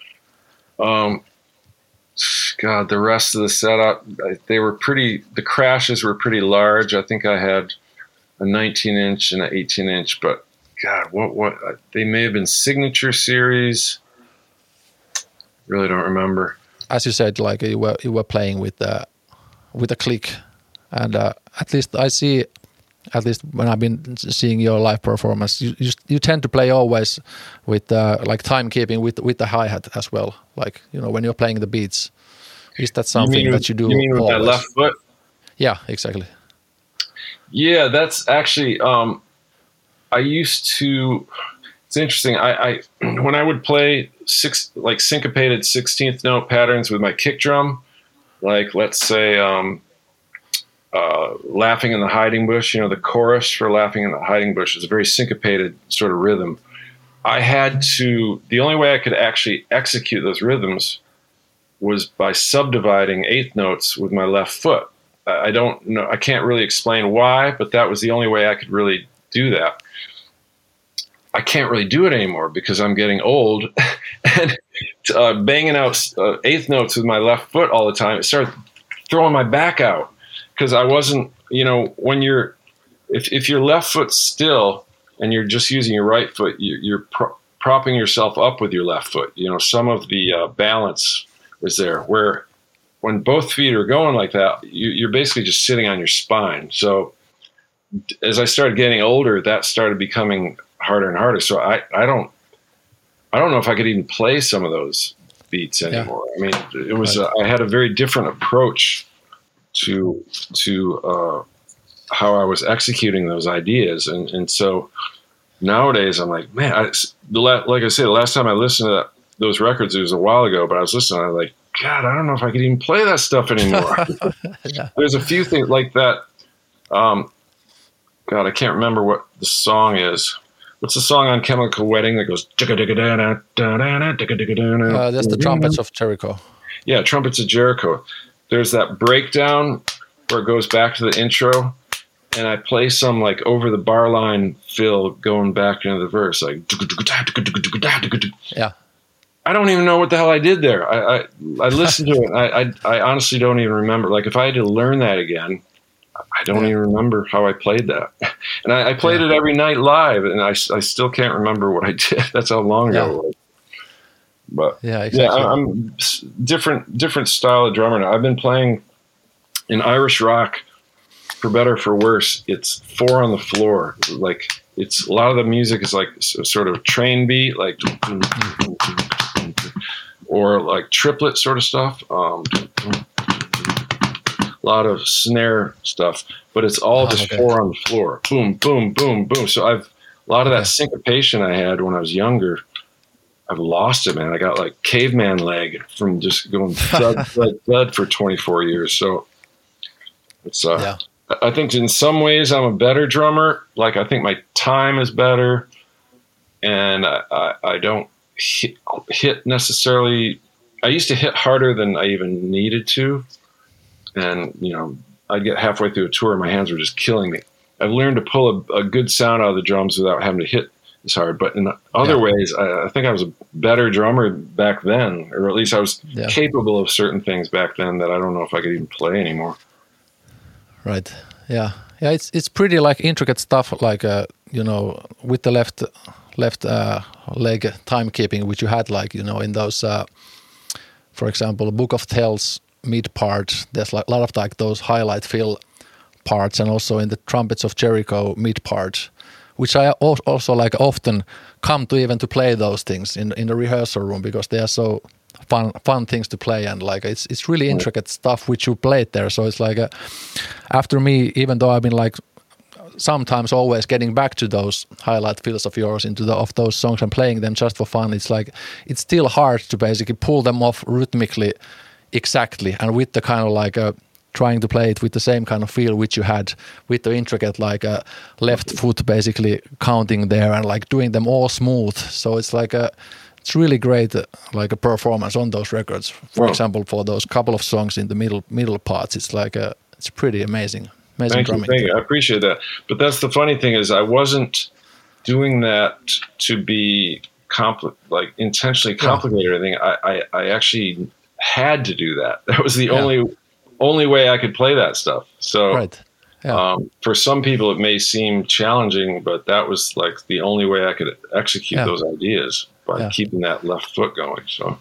God, the rest of the setup, the crashes were pretty large. I think I had a 19-inch and an 18-inch, but God, what they may have been Signature Series. Really don't remember. As you said, like you were playing with a click, and at least I see, at least when I've been seeing your live performance, you tend to play always with like timekeeping with the hi-hat as well. Like, you know, when you're playing the beats, is that something that you do? You mean with always? that left foot? Yeah, exactly. Yeah, that's actually. I used to. It's interesting. I when I would play syncopated 16th note patterns with my kick drum, like let's say Laughing in the Hiding Bush, the chorus for Laughing in the Hiding Bush is a very syncopated sort of rhythm. The only way I could actually execute those rhythms was by subdividing eighth notes with my left foot. I don't know, I can't really explain why, but that was the only way I could really do that. I can't really do it anymore because I'm getting old, and banging out eighth notes with my left foot all the time, it started throwing my back out. Because I wasn't, when if your left foot's still and you're just using your right foot, you're propping yourself up with your left foot. Some of the balance is there. Where when both feet are going like that, you're basically just sitting on your spine. So as I started getting older, that started becoming harder and harder. So I don't know if I could even play some of those beats anymore. Yeah. I mean, it was I had a very different approach to how I was executing those ideas, and so nowadays I'm like, man, like I say, the last time I listened to those records, it was a while ago, but I was listening, I was like, God, I don't know if I could even play that stuff anymore. Yeah. There's a few things like that. God, I can't remember what the song is. What's the song on Chemical Wedding that goes? That's the Trumpets of Jericho. Yeah, Trumpets of Jericho. There's that breakdown where it goes back to the intro, and I play some like over the bar line fill going back into the verse, like yeah. I don't even know what the hell I did there. I listened to it. I honestly don't even remember. Like if I had to learn that again, I don't even remember how I played that. And I played it every night live, and I still can't remember what I did. That's how long ago it was. But exactly. I'm different style of drummer now. I've been playing in Irish rock, for better or for worse. It's 4 on the floor. Like it's a lot of the music is like sort of train beat, like or like triplet sort of stuff. A lot of snare stuff, but it's all just 4 on the floor. Boom, boom, boom, boom. So a lot of that syncopation I had when I was younger, I've lost it, man. I got like caveman leg from just going thud, thud, thud for 24 years. So it's, I think in some ways I'm a better drummer. Like I think my time is better, and I don't hit necessarily. I used to hit harder than I even needed to. And, I'd get halfway through a tour and my hands were just killing me. I've learned to pull a good sound out of the drums without having to hit as hard. But in other ways, I think I was a better drummer back then, or at least I was capable of certain things back then that I don't know if I could even play anymore. Right. Yeah. Yeah. It's pretty like intricate stuff, like, with the left leg timekeeping, which you had like, in those, for example, Book of Tales mid part, there's like a lot of like those highlight fill parts, and also in the Trumpets of Jericho mid part, which I also like often come to even to play those things in the rehearsal room, because they are so fun things to play, and like it's really intricate stuff which you played there. So it's like after me, even though I've been like sometimes always getting back to those highlight fills of yours of those songs and playing them just for fun, it's like it's still hard to basically pull them off rhythmically exactly, and with the kind of like trying to play it with the same kind of feel which you had with the intricate like left foot basically counting there and like doing them all smooth. So it's like it's really great like a performance on those records. For example, for those couple of songs in the middle parts, it's like it's pretty amazing drumming. Thank you. I appreciate that. But that's the funny thing is I wasn't doing that to be intentionally complicated or anything. I actually had to do that. That was the only way I could play that stuff. So for some people it may seem challenging, but that was like the only way I could execute those ideas by keeping that left foot going. So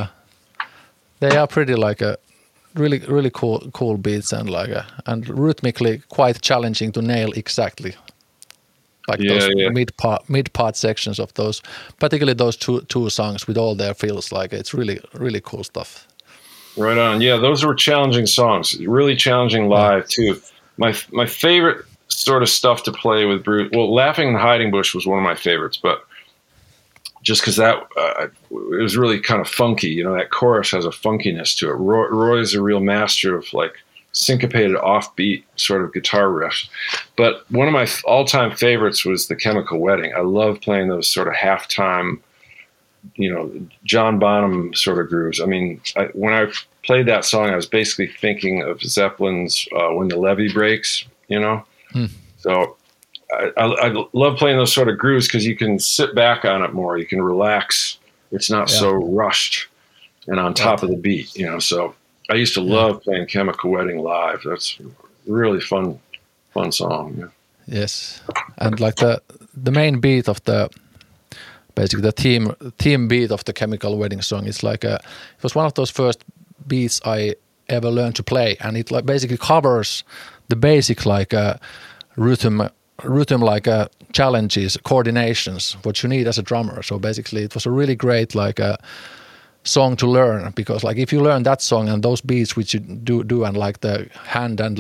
they are pretty like a really cool beats, and like and rhythmically quite challenging to nail exactly. Like those mid part sections of those, particularly those two songs with all their feels, like it's really cool stuff. Right on. Yeah, those were challenging songs. Really challenging live too. My favorite sort of stuff to play with Bruce. Well, Laughing in the Hiding Bush was one of my favorites, but just because that it was really kind of funky. You know, that chorus has a funkiness to it. Roy is a real master of like syncopated, offbeat sort of guitar riffs. But one of my all-time favorites was The Chemical Wedding. I love playing those sort of halftime, you know, John Bonham sort of grooves. I mean, when I played that song, I was basically thinking of Zeppelin's When the Levee Breaks, you know? So I love playing those sort of grooves because you can sit back on it more. You can relax. It's not so rushed and on top of the beat, you know? So I used to love playing Chemical Wedding live. That's a really fun song. Yeah. Yes, and like the main beat of basically the theme beat of the Chemical Wedding song is like it was one of those first beats I ever learned to play, and it like basically covers the basic like rhythm like challenges, coordinations, what you need as a drummer. So basically, it was a really great like song to learn, because like if you learn that song and those beats which you do and like the hand and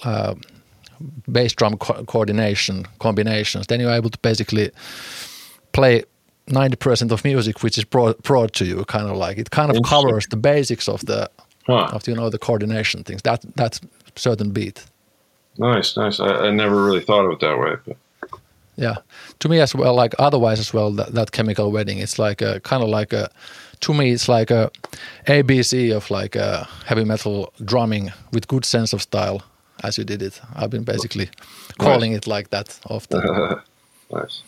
bass drum combinations, then you're able to basically play 90% of music which is brought to you, kind of like it kind of covers the basics of the you know, the coordination things, that certain beat. Nice. I never really thought of it that way, but yeah, to me as well, like otherwise as well, that Chemical Wedding, it's like a kind of like a, to me it's like a ABC of like a heavy metal drumming with good sense of style, as you did it. I've been basically calling it like that often. Nice.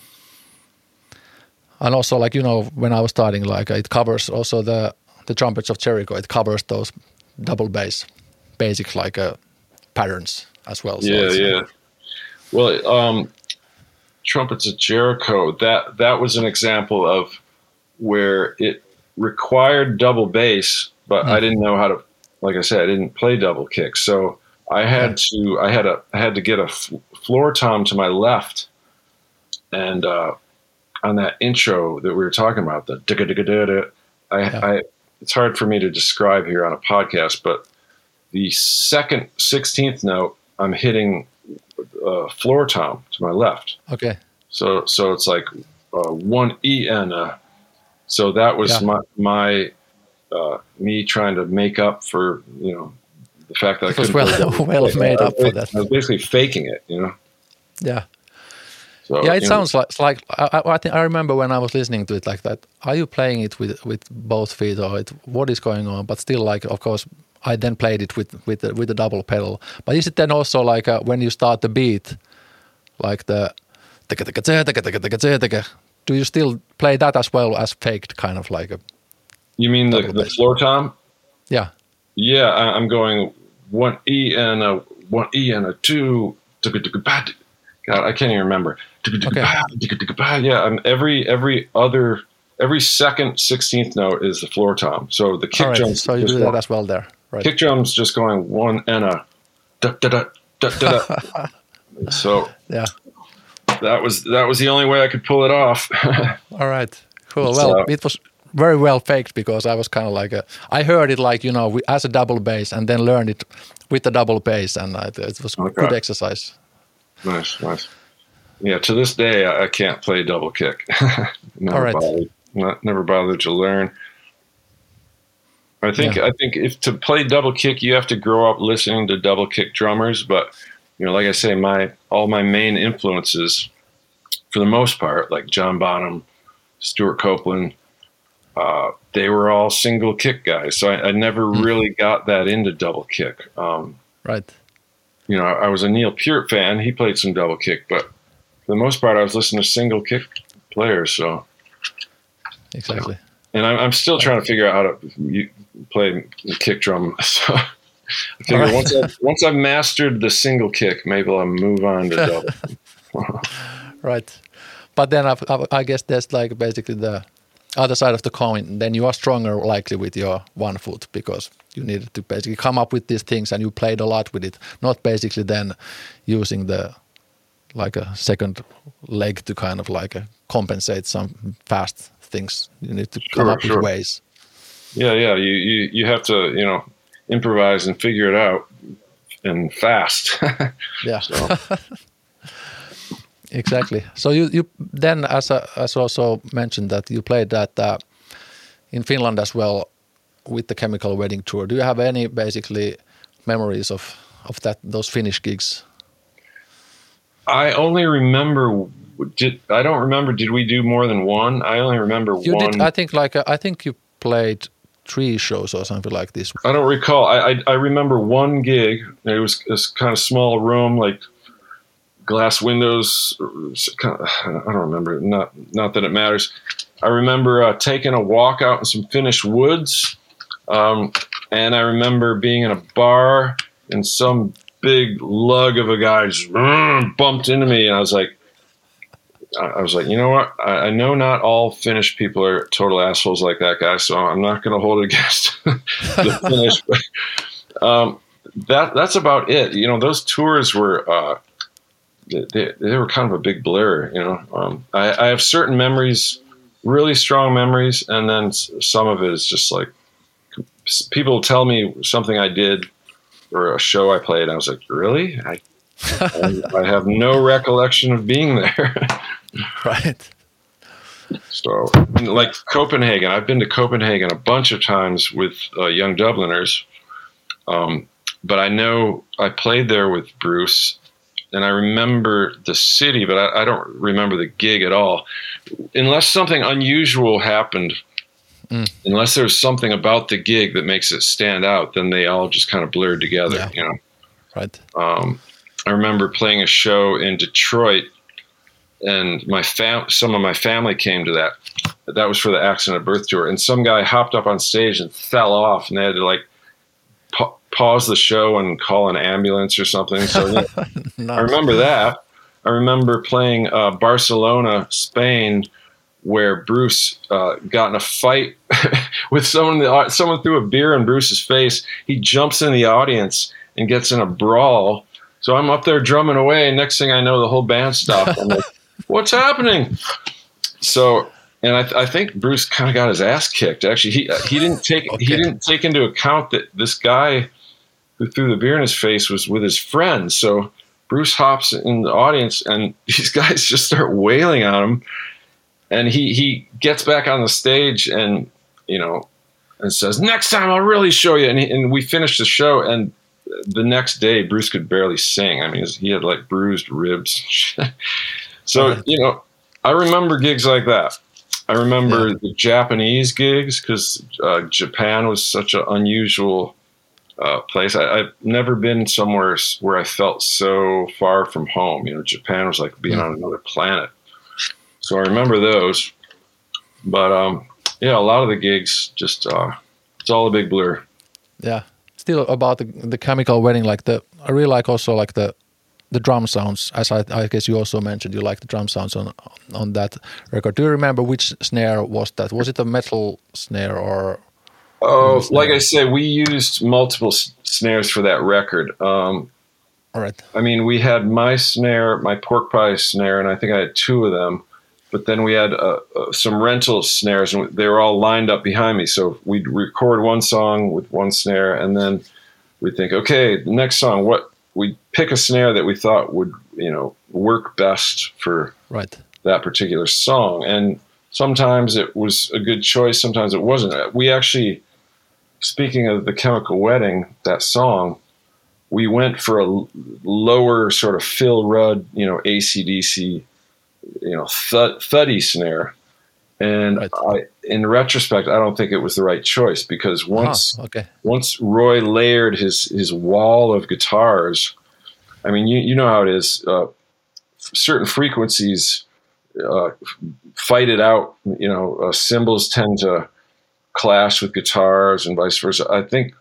And also, like, you know, when I was starting, like it covers also the Trumpets of Jericho. It covers those double bass basic like patterns as well. So yeah. Well, Trumpets of Jericho, that was an example of where it required double bass, but I didn't know how to, like I said, I didn't play double kick. So I had to get a floor tom to my left, and on that intro that we were talking about, the it's hard for me to describe here on a podcast, but the second 16th note, I'm hitting floor tom to my left. Okay. So it's like one E and so that was my me trying to make up for, you know, the fact that I couldn't. Well made up for that. I was basically faking it, you know. Yeah. So, yeah, it sounds like I think I remember when I was listening to it like that. Are you playing it with both feet, or what is going on? But still, like, of course, I then played it with the double pedal. But is it then also like when you start the beat, like the do you still play that as well as faked, kind of like a? You mean the floor tom? Yeah. Yeah, I'm going one E and a 2. God, I can't even remember. Okay. Yeah, every second 16th note is the floor tom. So the kick drums. So you do that as well there, right? Kick drums just going one and a da da da da da. So yeah, that was the only way I could pull it off. All right, cool. Well, it was very well faked, because I was kind of like I heard it like, you know, as a double bass, and then learned it with the double bass, and it was good exercise. Nice. Yeah, to this day I can't play double kick. Never bothered to learn. I think if to play double kick, you have to grow up listening to double kick drummers. But, you know, like I say, all my main influences, for the most part, like John Bonham, Stuart Copeland, they were all single kick guys. So I never really got that into double kick. Right. You know, I was a Neil Peart fan. He played some double kick, but for the most part, I was listening to single kick players. So exactly. And I'm still trying to figure out how to play the kick drum. So I figure once I've mastered the single kick, maybe I'll move on to double. Right. But then I guess there's like basically the other side of the coin. Then you are stronger likely with your one foot, because you needed to basically come up with these things and you played a lot with it, not basically then using the like a second leg to kind of like compensate some fast things. You need to come up with ways. Yeah. You have to, you know, improvise and figure it out, and fast. Yeah. So. Exactly. So you then, as also mentioned, that you played that in Finland as well with the Chemical Wedding tour. Do you have any basically memories of those Finnish gigs? I only remember. I don't remember. Did we do more than one? I only remember You one. did. I think you played 3 shows or something like this. I don't recall. I remember one gig. It was this kind of small room, like glass windows. I don't remember. Not that it matters. I remember taking a walk out in some Finnish woods, and I remember being in a bar and some big lug of a guy just bumped into me, and I was like, you know what? I know not all Finnish people are total assholes like that guy, so I'm not going to hold it against the Finnish. But that's about it. You know, those tours were they were kind of a big blur. You know, I have certain memories, really strong memories, and then some of it is just like people tell me something I did or a show I played. And I was like, really? I have no recollection of being there. Right. So, like Copenhagen, I've been to Copenhagen a bunch of times with young Dubliners, but I know I played there with Bruce, and I remember the city, but I don't remember the gig at all. Unless something unusual happened, unless there's something about the gig that makes it stand out, then they all just kind of blurred together, Yeah. you know. Right. I remember playing a show in Detroit, and some of my family came to that. That was for the Accident at Birth tour, and some guy hopped up on stage and fell off, and they had to like pause the show and call an ambulance or something. So yeah, Nice. I remember that. I remember playing Barcelona, Spain, where Bruce got in a fight with someone. Someone threw a beer in Bruce's face. He jumps in the audience and gets in a brawl. So I'm up there drumming away, and next thing I know, the whole band stopped. I'm like, what's happening? So, and I think Bruce kind of got his ass kicked. Actually, he didn't take into account that this guy who threw the beer in his face was with his friends. So Bruce hops in the audience, and these guys just start wailing on him. And he gets back on the stage, and and says, "Next time I'll really show you." And we finished the show, and the next day Bruce could barely sing. I mean, he had like bruised ribs. So, I remember gigs like that. I remember the Japanese gigs because Japan was such an unusual place. I've never been somewhere where I felt so far from home. Japan was like being on another planet. So I remember those. But a lot of the gigs just it's all a big blur. Yeah. Still about the Chemical Wedding, I really like also like the drum sounds, as I guess you also mentioned you like the drum sounds on that record. Do you remember which snare was that? Was it a metal snare or? Oh, like I said, we used multiple snares for that record. All right. I mean, we had my snare, my pork pie snare, and I think I had 2 of them. But then we had some rental snares, and they were all lined up behind me. So we'd record one song with one snare, and then we'd think, okay, the next song, we'd pick a snare that we thought would, work best for that particular song. And sometimes it was a good choice, sometimes it wasn't. We actually, speaking of the Chemical Wedding, that song, we went for a lower sort of Phil Rudd, AC/DC, thuddy snare. And in retrospect, I don't think it was the right choice because once Roy layered his wall of guitars, I mean, you know how it is. Certain frequencies fight it out. Cymbals tend to clash with guitars and vice versa. I think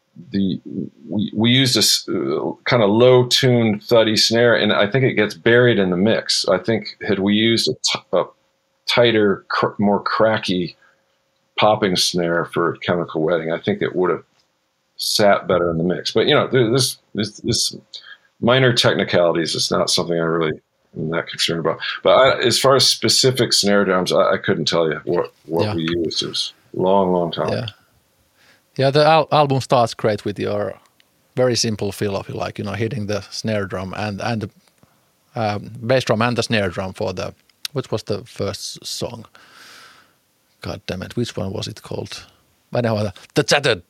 we used this kind of low-tuned thuddy snare, and I think it gets buried in the mix. I think had we used a tighter, more cracky popping snare for Chemical Wedding, I think it would have sat better in the mix. But this minor technicalities is not something I really am that concerned about. But as far as specific snare drums, I couldn't tell you what we used. It was a long time. Yeah. Yeah, the album starts great with your very simple feel of hitting the snare drum and bass drum and the snare drum for which was the first song? God damn it, which one was it called? I know the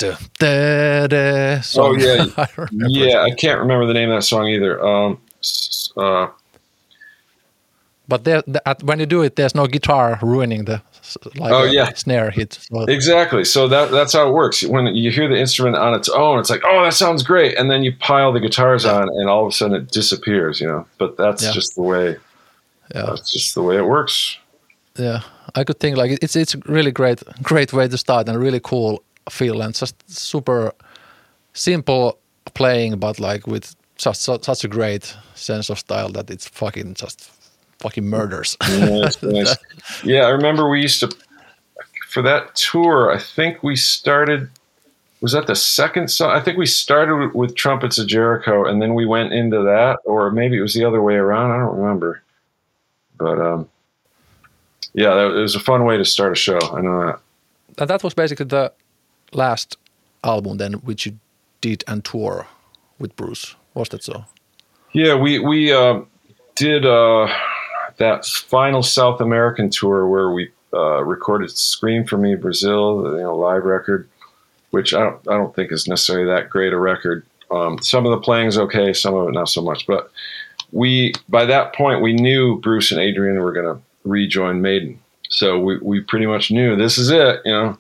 song. Oh yeah, I remember. yeah. I can't remember the name of that song either. But when you do it, there's no guitar ruining the snare hit. So exactly. So that's how it works. When you hear the instrument on its own, it's like, oh, that sounds great, and then you pile the guitars on, and all of a sudden it disappears. But that's just the way. Yeah. That's just the way it works. Yeah, I could think like it's a really great way to start and really cool feel and just super simple playing, but like with just such a great sense of style that it's fucking murders. Yeah, nice. Yeah, I remember we used to, for that tour, I think we started, was that the second song? I think we started with Trumpets of Jericho and then we went into that, or maybe it was the other way around. I don't remember. But yeah, it was a fun way to start a show. I know that. And that was basically the last album then, which you did and tour with Bruce. Was that so? Yeah, we did that final South American tour where we recorded "Scream for Me" Brazil, live record, which I don't think is necessarily that great a record. Some of the playing's okay, some of it not so much. But by that point we knew Bruce and Adrian were going to rejoin Maiden, so we pretty much knew this is it,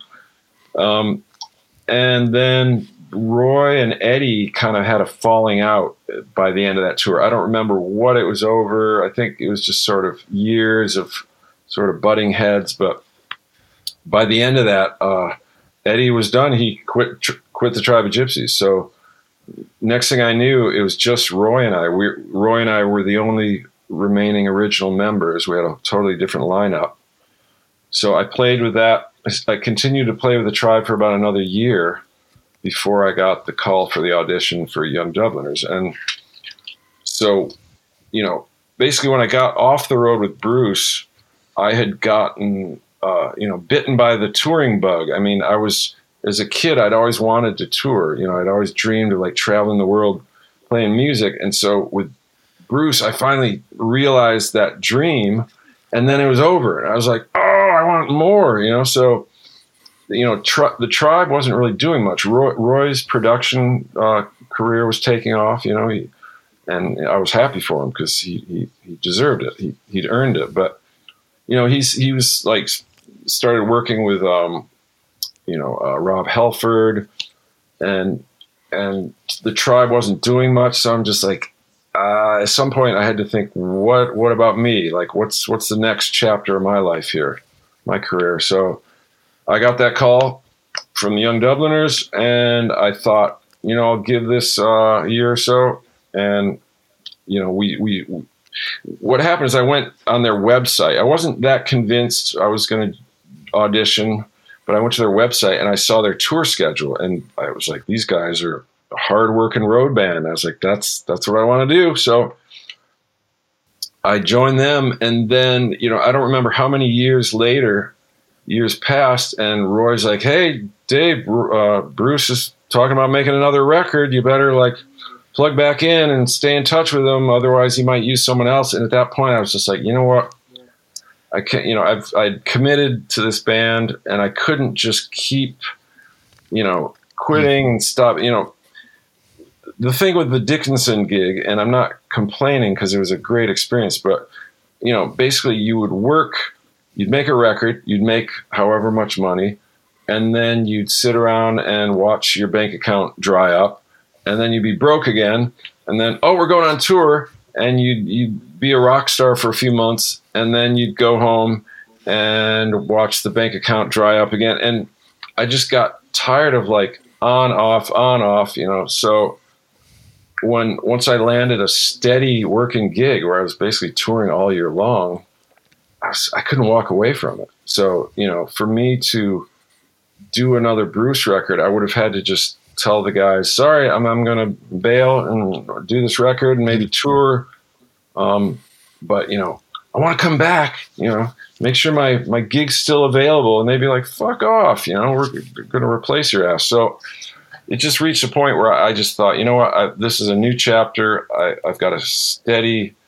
and then Roy and Eddie kind of had a falling out by the end of that tour. I don't remember what it was over. I think it was just sort of years of sort of butting heads. But by the end of that, Eddie was done. He quit the Tribe of Gypsies. So next thing I knew, it was just Roy and I. Roy and I were the only remaining original members. We had a totally different lineup. So I played with that. I continued to play with the Tribe for about another year before I got the call for the audition for Young Dubliners. And so, basically when I got off the road with Bruce, I had gotten, bitten by the touring bug. I mean, as a kid, I'd always wanted to tour. I'd always dreamed of like traveling the world playing music. And so with Bruce, I finally realized that dream, and then it was over. And I was like, oh, I want more, so the Tribe wasn't really doing much. Roy's production career was taking off, and I was happy for him because he deserved it. He'd earned it. But he was like started working with Rob Halford, and the Tribe wasn't doing much. So I'm just like, at some point I had to think, what about me? Like, what's the next chapter of my life here, my career? So I got that call from the Young Dubliners, and I thought, I'll give this a year or so. And, what happened is I went on their website. I wasn't that convinced I was going to audition, but I went to their website and I saw their tour schedule, and I was like, these guys are a hard-working road band. I was like, that's what I want to do. So I joined them, and then, I don't remember how many years passed, and Roy's like, hey, Dave, Bruce is talking about making another record. You better like plug back in and stay in touch with him. Otherwise he might use someone else. And at that point I was just like, you know what? I can't, I'd committed to this band, and I couldn't just keep, quitting and stop. The thing with the Dickinson gig, and I'm not complaining because it was a great experience, but, basically you would work, you'd make a record, you'd make however much money, and then you'd sit around and watch your bank account dry up, and then you'd be broke again, and then, oh, we're going on tour, and you'd be a rock star for a few months, and then you'd go home and watch the bank account dry up again. And I just got tired of like on, off, so once I landed a steady working gig where I was basically touring all year long, I couldn't walk away from it. So, for me to do another Bruce record, I would have had to just tell the guys, sorry, I'm going to bail and do this record and maybe tour. But, I want to come back, make sure my gig's still available. And they'd be like, fuck off, we're going to replace your ass. So it just reached a point where I just thought, you know what, this is a new chapter. I've got a steady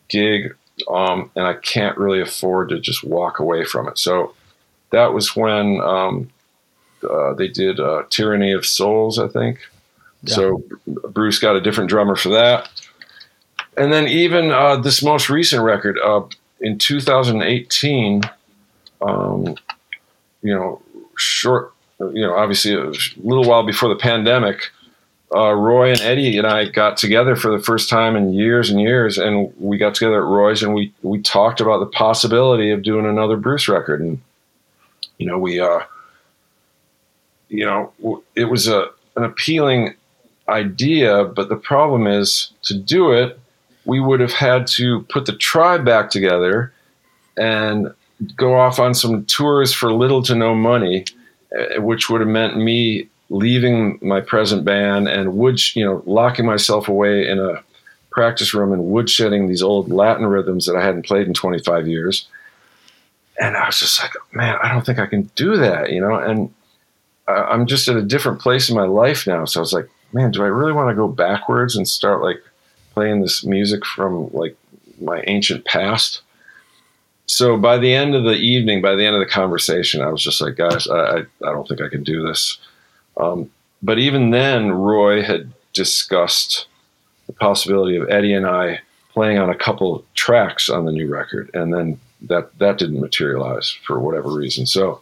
gig, and I can't really afford to just walk away from it. So that was when they did Tyranny of Souls, I think. Yeah. So Bruce got a different drummer for that. And then even this most recent record, in 2018, obviously a little while before the pandemic, Roy and Eddie and I got together for the first time in years and years, and we got together at Roy's, and we talked about the possibility of doing another Bruce record. And it was an appealing idea, but the problem is, to do it, we would have had to put the tribe back together and go off on some tours for little to no money, which would have meant me leaving my present band and locking myself away in a practice room and woodshedding these old Latin rhythms that I hadn't played in 25 years. And I was just like, man, I don't think I can do that, and I'm just at a different place in my life now. So I was like, man, do I really want to go backwards and start like playing this music from like my ancient past? So by the end of the evening, by the end of the conversation, I was just like, guys, I don't think I can do this. But even then, Roy had discussed the possibility of Eddie and I playing on a couple tracks on the new record. And then that didn't materialize for whatever reason. So,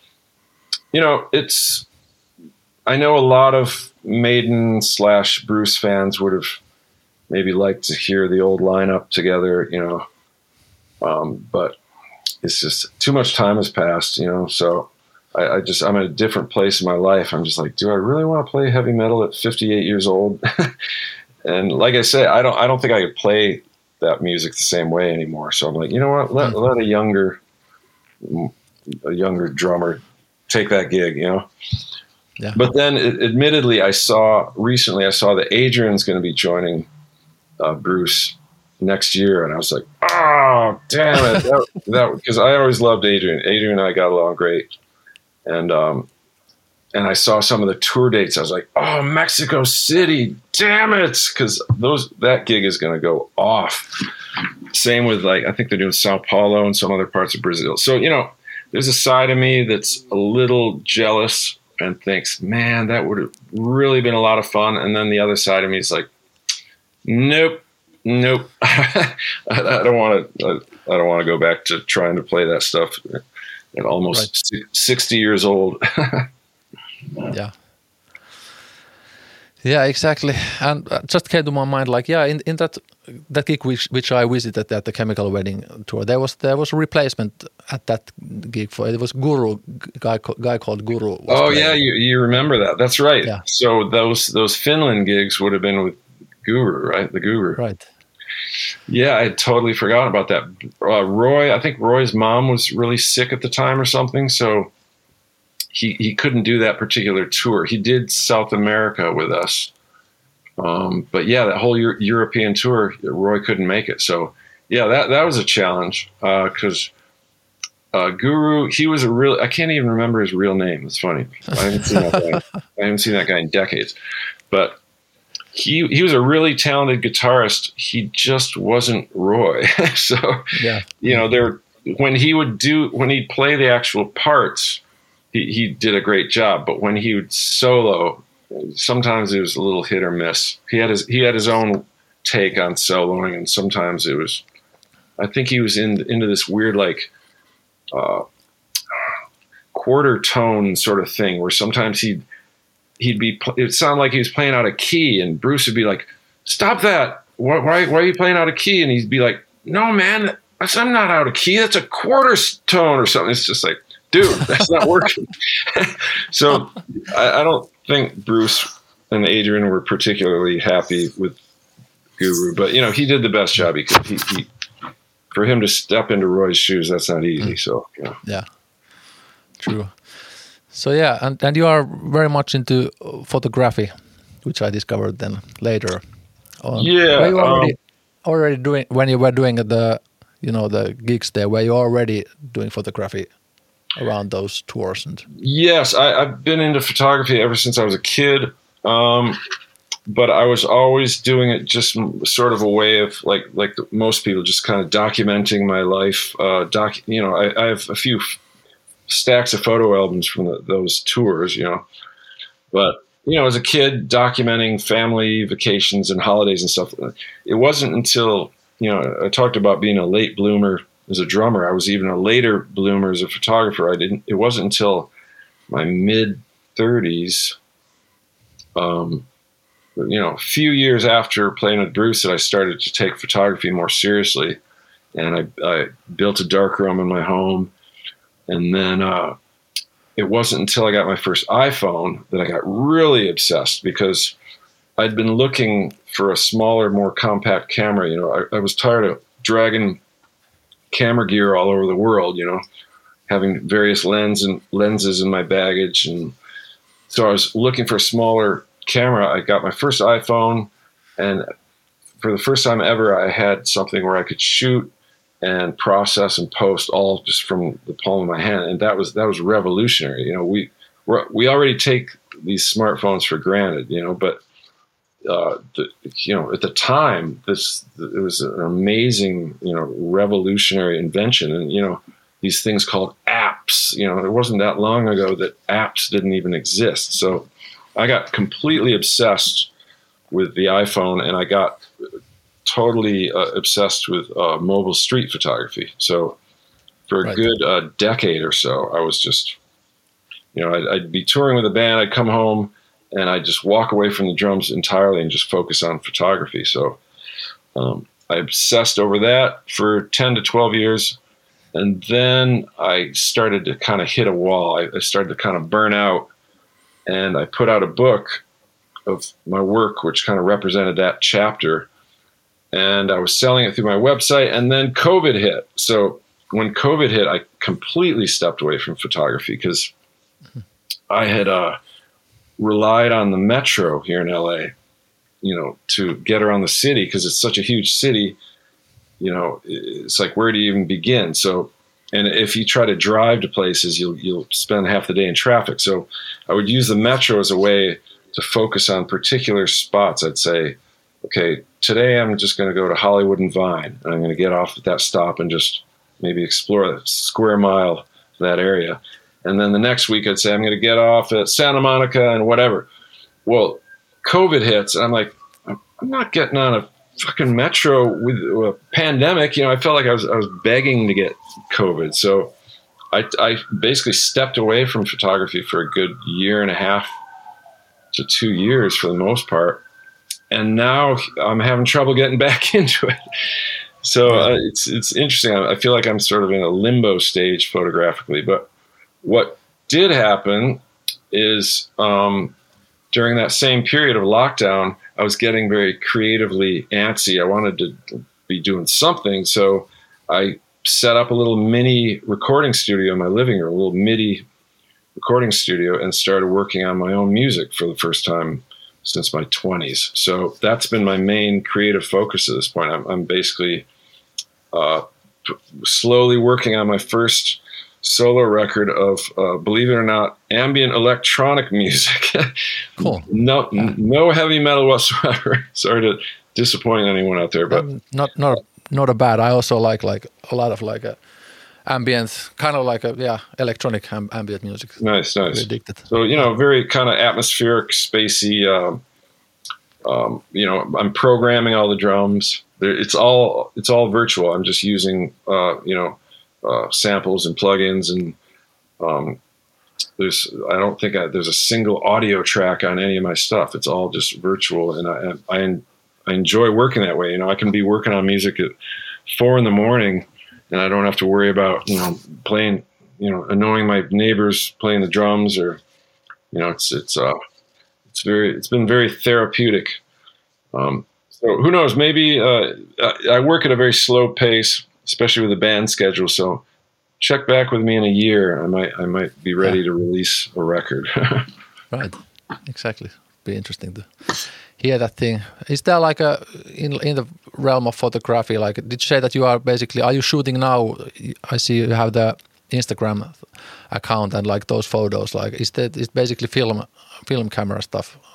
I know a lot of Maiden / Bruce fans would have maybe liked to hear the old lineup together, but it's just too much time has passed, so I'm in a different place in my life. I'm just like, do I really want to play heavy metal at 58 years old? And like I say, I don't think I could play that music the same way anymore. So I'm like, you know what, let a younger drummer take that gig, Yeah. But then, admittedly, I saw that Adrian's going to be joining Bruce next year, and I was like, oh, damn it, that because I always loved Adrian. Adrian and I got along great, and I saw some of the tour dates. I was like, oh, Mexico City, damn it, because that gig is going to go off. Same with I think they're doing Sao Paulo and some other parts of Brazil. So there's a side of me that's a little jealous and thinks, man, that would have really been a lot of fun. And then the other side of me is like, nope. I don't want to go back to trying to play that stuff at almost 60 years old. Yeah, exactly. And just came to my mind, in that gig which I visited at the Chemical Wedding tour, there was a replacement at that gig for it was Guru, guy called Guru. Oh yeah, you remember that? That's right. Yeah. So those Finland gigs would have been with Guru, right? The Guru, right? Yeah, I had totally forgotten about that. Roy, I think Roy's mom was really sick at the time or something, so he couldn't do that particular tour. He did South America with us. But yeah, that whole European tour, Roy couldn't make it. So yeah, that was a challenge because Guru, he was I can't even remember his real name. It's funny. I haven't seen that guy in decades. But he was a really talented guitarist. He just wasn't Roy. So yeah, when he'd play the actual parts, he did a great job. But when he would solo, sometimes it was a little hit or miss. He had his own take on soloing, and sometimes it was. I think he was into this weird quarter tone sort of thing, where sometimes he'd be. It sounded like he was playing out of key, and Bruce would be like, "Stop that! Why are you playing out of key?" And he'd be like, "No, man, I'm not out of key. That's a quarter tone or something." It's just like, dude, that's not working. So I don't think Bruce and Adrian were particularly happy with Guru, but he did the best job he could. He for him to step into Roy's shoes, that's not easy. So yeah, true. So yeah, and you are very much into photography, which I discovered then later on. Yeah, were you already doing when you were doing the the gigs there? Were you already doing photography around those tours? And yes, I've been into photography ever since I was a kid. but I was always doing it just sort of a way of like most people, just kind of documenting my life. I have a few stacks of photo albums from those tours, but as a kid, documenting family vacations and holidays and stuff. It wasn't until I talked about being a late bloomer as a drummer. I was even a later bloomer as a photographer. It wasn't until my mid 30s, a few years after playing with Bruce, that I started to take photography more seriously. And I built a darkroom in my home. And then it wasn't until I got my first iPhone that I got really obsessed, because I'd been looking for a smaller, more compact camera. I was tired of dragging camera gear all over the world, having various lenses in my baggage. And so I was looking for a smaller camera. I got my first iPhone, and for the first time ever, I had something where I could shoot and process and post all just from the palm of my hand. And that was revolutionary. We already take these smartphones for granted, but at the time, it was an amazing, revolutionary invention. And, these things called apps, it wasn't that long ago that apps didn't even exist. So I got completely obsessed with the iPhone, and I got totally obsessed with mobile street photography. So for a good decade or so, I was just, I'd be touring with a band, I'd come home, and I'd just walk away from the drums entirely and just focus on photography. So I obsessed over that for 10 to 12 years. And then I started to kind of hit a wall. I started to kind of burn out, and I put out a book of my work, which kind of represented that chapter. And I was selling it through my website, and then COVID hit. So when COVID hit, I completely stepped away from photography, because I had relied on the metro here in LA, to get around the city, because it's such a huge city. It's like, where do you even begin? So, and if you try to drive to places, you'll spend half the day in traffic. So I would use the metro as a way to focus on particular spots. I'd say, okay, today I'm just going to go to Hollywood and Vine, and I'm going to get off at that stop and just maybe explore the square mile of that area. And then the next week I'd say I'm going to get off at Santa Monica and whatever. Well, COVID hits, and I'm like, I'm not getting on a fucking metro with a pandemic. I felt like I was begging to get COVID. So I basically stepped away from photography for a good year and a half to 2 years for the most part. And now I'm having trouble getting back into it. So it's interesting. I feel like I'm sort of in a limbo stage photographically. But what did happen is during that same period of lockdown, I was getting very creatively antsy. I wanted to be doing something. So I set up a little mini recording studio in my living room, a little MIDI recording studio, and started working on my own music for the first time since my 20s. So that's been my main creative focus at this point. I'm basically slowly working on my first solo record of, believe it or not, ambient electronic music. Cool. No heavy metal whatsoever. Sorry to disappoint anyone out there, but not a bad. I also like a lot of ambient, kind of electronic ambient music. Nice. Very addicted. So very kind of atmospheric, spacey. I'm programming all the drums. It's all virtual. I'm just using samples and plugins, and I don't think there's a single audio track on any of my stuff. It's all just virtual, and I enjoy working that way. I can be working on music at 4 a.m, and I don't have to worry about playing, annoying my neighbors playing the drums, or it's been very therapeutic. So who knows? Maybe I work at a very slow pace, especially with the band schedule. So check back with me in a year. I might be ready to release a record. Right, exactly. Be interesting to hear that thing. Is there in the realm of photography? Did you say that you are you shooting now? I see you have the Instagram account and those photos. Is basically film camera stuff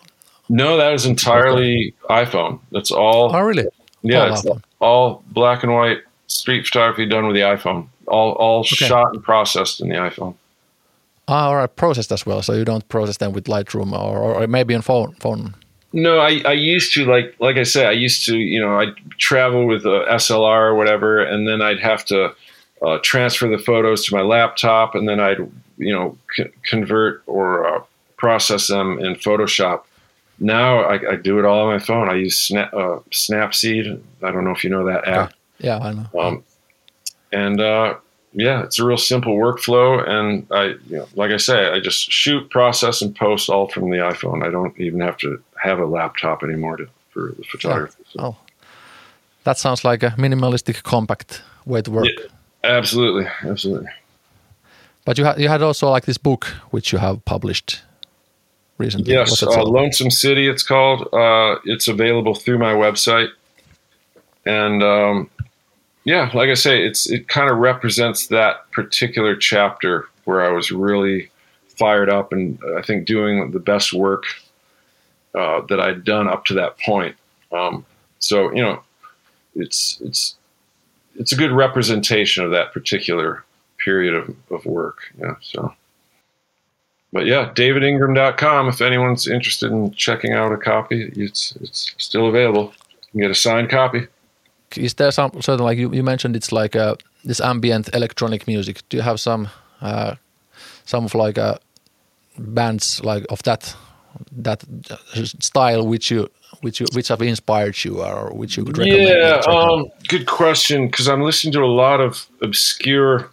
No, that is entirely iPhone. That's all. Oh, really? Yeah, All it's iPhone. all black and white street photography done with the iPhone. All Okay. shot and processed in the iPhone. Ah, all right, processed as well. So you don't process them with Lightroom or maybe on phone. No, I used to like I say, I used to, I'd travel with a SLR or whatever, and then I'd have to transfer the photos to my laptop, and then I'd, convert or process them in Photoshop. Now I do it all on my phone. I use Snapseed. I don't know if you know that app. Okay. Yeah, I know. And it's a real simple workflow. And like I say, I just shoot, process, and post all from the iPhone. I don't even have to have a laptop anymore for the photography. Yeah. Oh, that sounds like a minimalistic, compact way to work. Yeah, absolutely. But you had also like this book which you have published recently. Yes, Lonesome City. It's called. It's available through my website, and like I say, it kind of represents that particular chapter where I was really fired up, and I think doing the best work that I'd done up to that point. So it's a good representation of that particular period of work. Yeah. So. But yeah, davidingram.com. If anyone's interested in checking out a copy, it's still available. You can get a signed copy. Is there some sort of like you mentioned? It's like this ambient electronic music. Do you have some of like bands like of that style which have inspired you or which you could recommend? Yeah, good question. Because I'm listening to a lot of obscure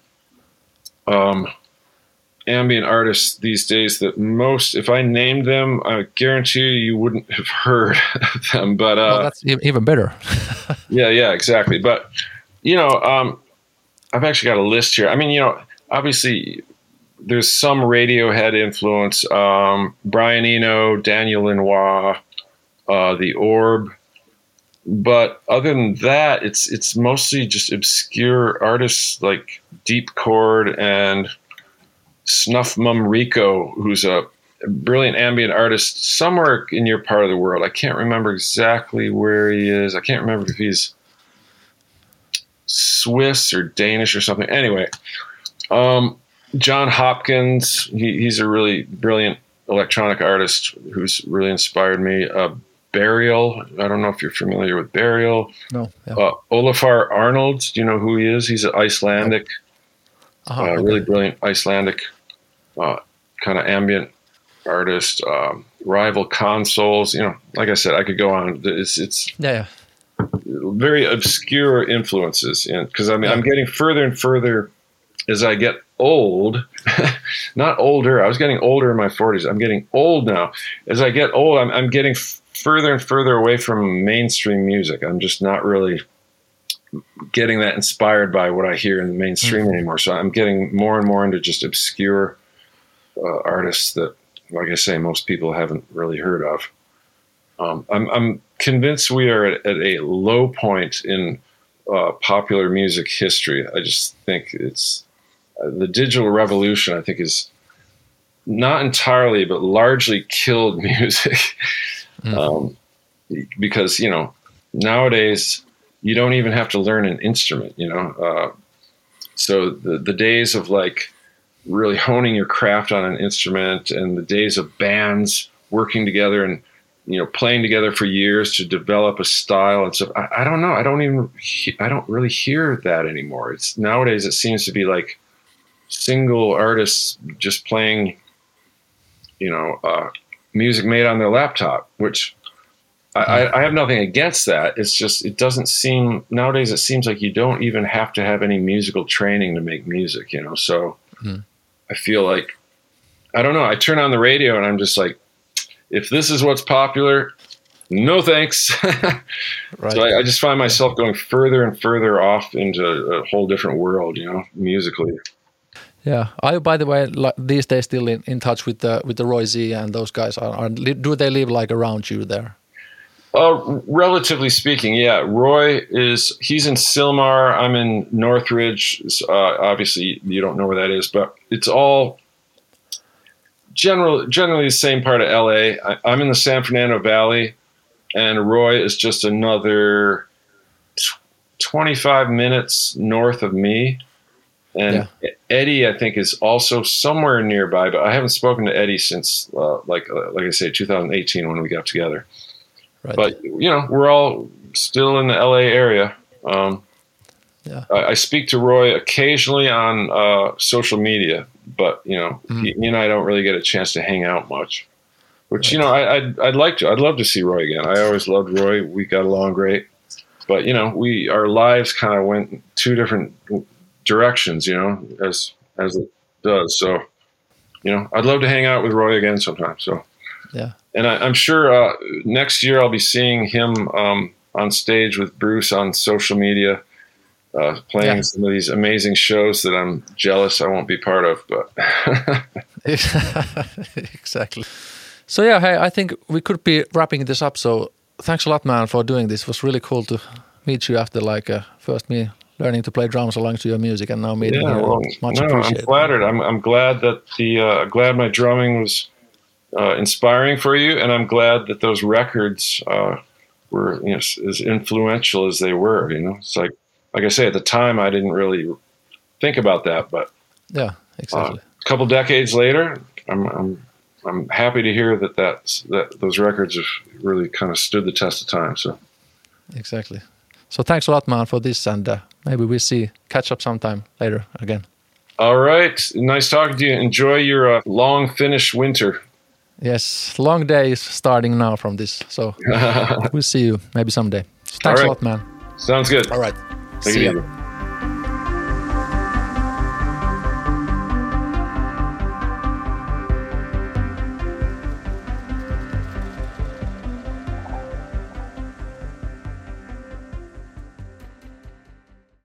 ambient artists these days that most, if I named them, I guarantee you wouldn't have heard of them. But that's even better. yeah, exactly. But I've actually got a list here. I mean, obviously there's some Radiohead influence. Brian Eno, Daniel Lanois, The Orb. But other than that, it's mostly just obscure artists like Deep Chord and Snuff Mum Rico, who's a brilliant ambient artist somewhere in your part of the world. I can't remember exactly where he is. I can't remember if he's Swiss or Danish or something. Anyway, John Hopkins, he's a really brilliant electronic artist who's really inspired me. Burial, I don't know if you're familiar with Burial. No. Yeah. Olafur Arnold, do you know who he is? He's an Icelandic, Okay. really brilliant Icelandic kind of ambient artist. Rival Consoles, like I said, I could go on. It's yeah. very obscure influences, because I'm getting further and further as I get old. Not older. I was getting older in my 40s. I'm getting old now. As I get old, I'm getting further and further away from mainstream music. I'm just not really getting that inspired by what I hear in the mainstream anymore. So I'm getting more and more into just obscure artists that, like I say, most people haven't really heard of. I'm convinced we are at a low point in popular music history. I just think it's the digital revolution, I think, is not entirely, but largely killed music. Because, nowadays you don't even have to learn an instrument, so the days of like really honing your craft on an instrument and the days of bands working together and, playing together for years to develop a style and stuff. I don't know. I don't really hear that anymore. Nowadays it seems to be like single artists just playing, music made on their laptop, which I have nothing against that. It's just, it doesn't seem, nowadays it seems like you don't even have to have any musical training to make music, So I feel like, I don't know, I turn on the radio and I'm just like, if this is what's popular, no thanks. Right. So I just find myself going further and further off into a whole different world, musically. Yeah. Are you, by the way, these days still in touch with the Roy Z and those guys? Do they live like around you there? Relatively speaking, yeah. Roy he's in Sylmar. I'm in Northridge. Obviously, you don't know where that is, but it's all generally the same part of LA. I'm in the San Fernando Valley, and Roy is just another 25 minutes north of me. And Eddie, I think, is also somewhere nearby, but I haven't spoken to Eddie since, like I say, 2018 when we got together. Right. But we're all still in the LA area. I speak to Roy occasionally on social media, but he and I don't really get a chance to hang out much. Which I'd like to. I'd love to see Roy again. I always loved Roy. We got along great, but our lives kind of went two different directions, as it does. So, I'd love to hang out with Roy again sometime. So, and I'm sure next year I'll be seeing him on stage with Bruce on social media, playing some of these amazing shows that I'm jealous I won't be part of. But exactly. So hey, I think we could be wrapping this up. So thanks a lot, man, for doing this. It was really cool to meet you after first me learning to play drums along to your music, and now meeting you. Much appreciated. I'm flattered. I'm glad that glad my drumming was inspiring for you, and I'm glad that those records were as influential as they were. It's like I say, at the time I didn't really think about that, but exactly. A couple decades later, I'm happy to hear that those records have really kind of stood the test of time. So exactly. So thanks a lot, man, for this, and maybe we'll catch up sometime later again. All right. Nice talking to you. Enjoy your long Finnish winter. Yes, long days starting now from this. So we'll see you maybe someday. So thanks a lot, man. Sounds good. All right. Take it easy.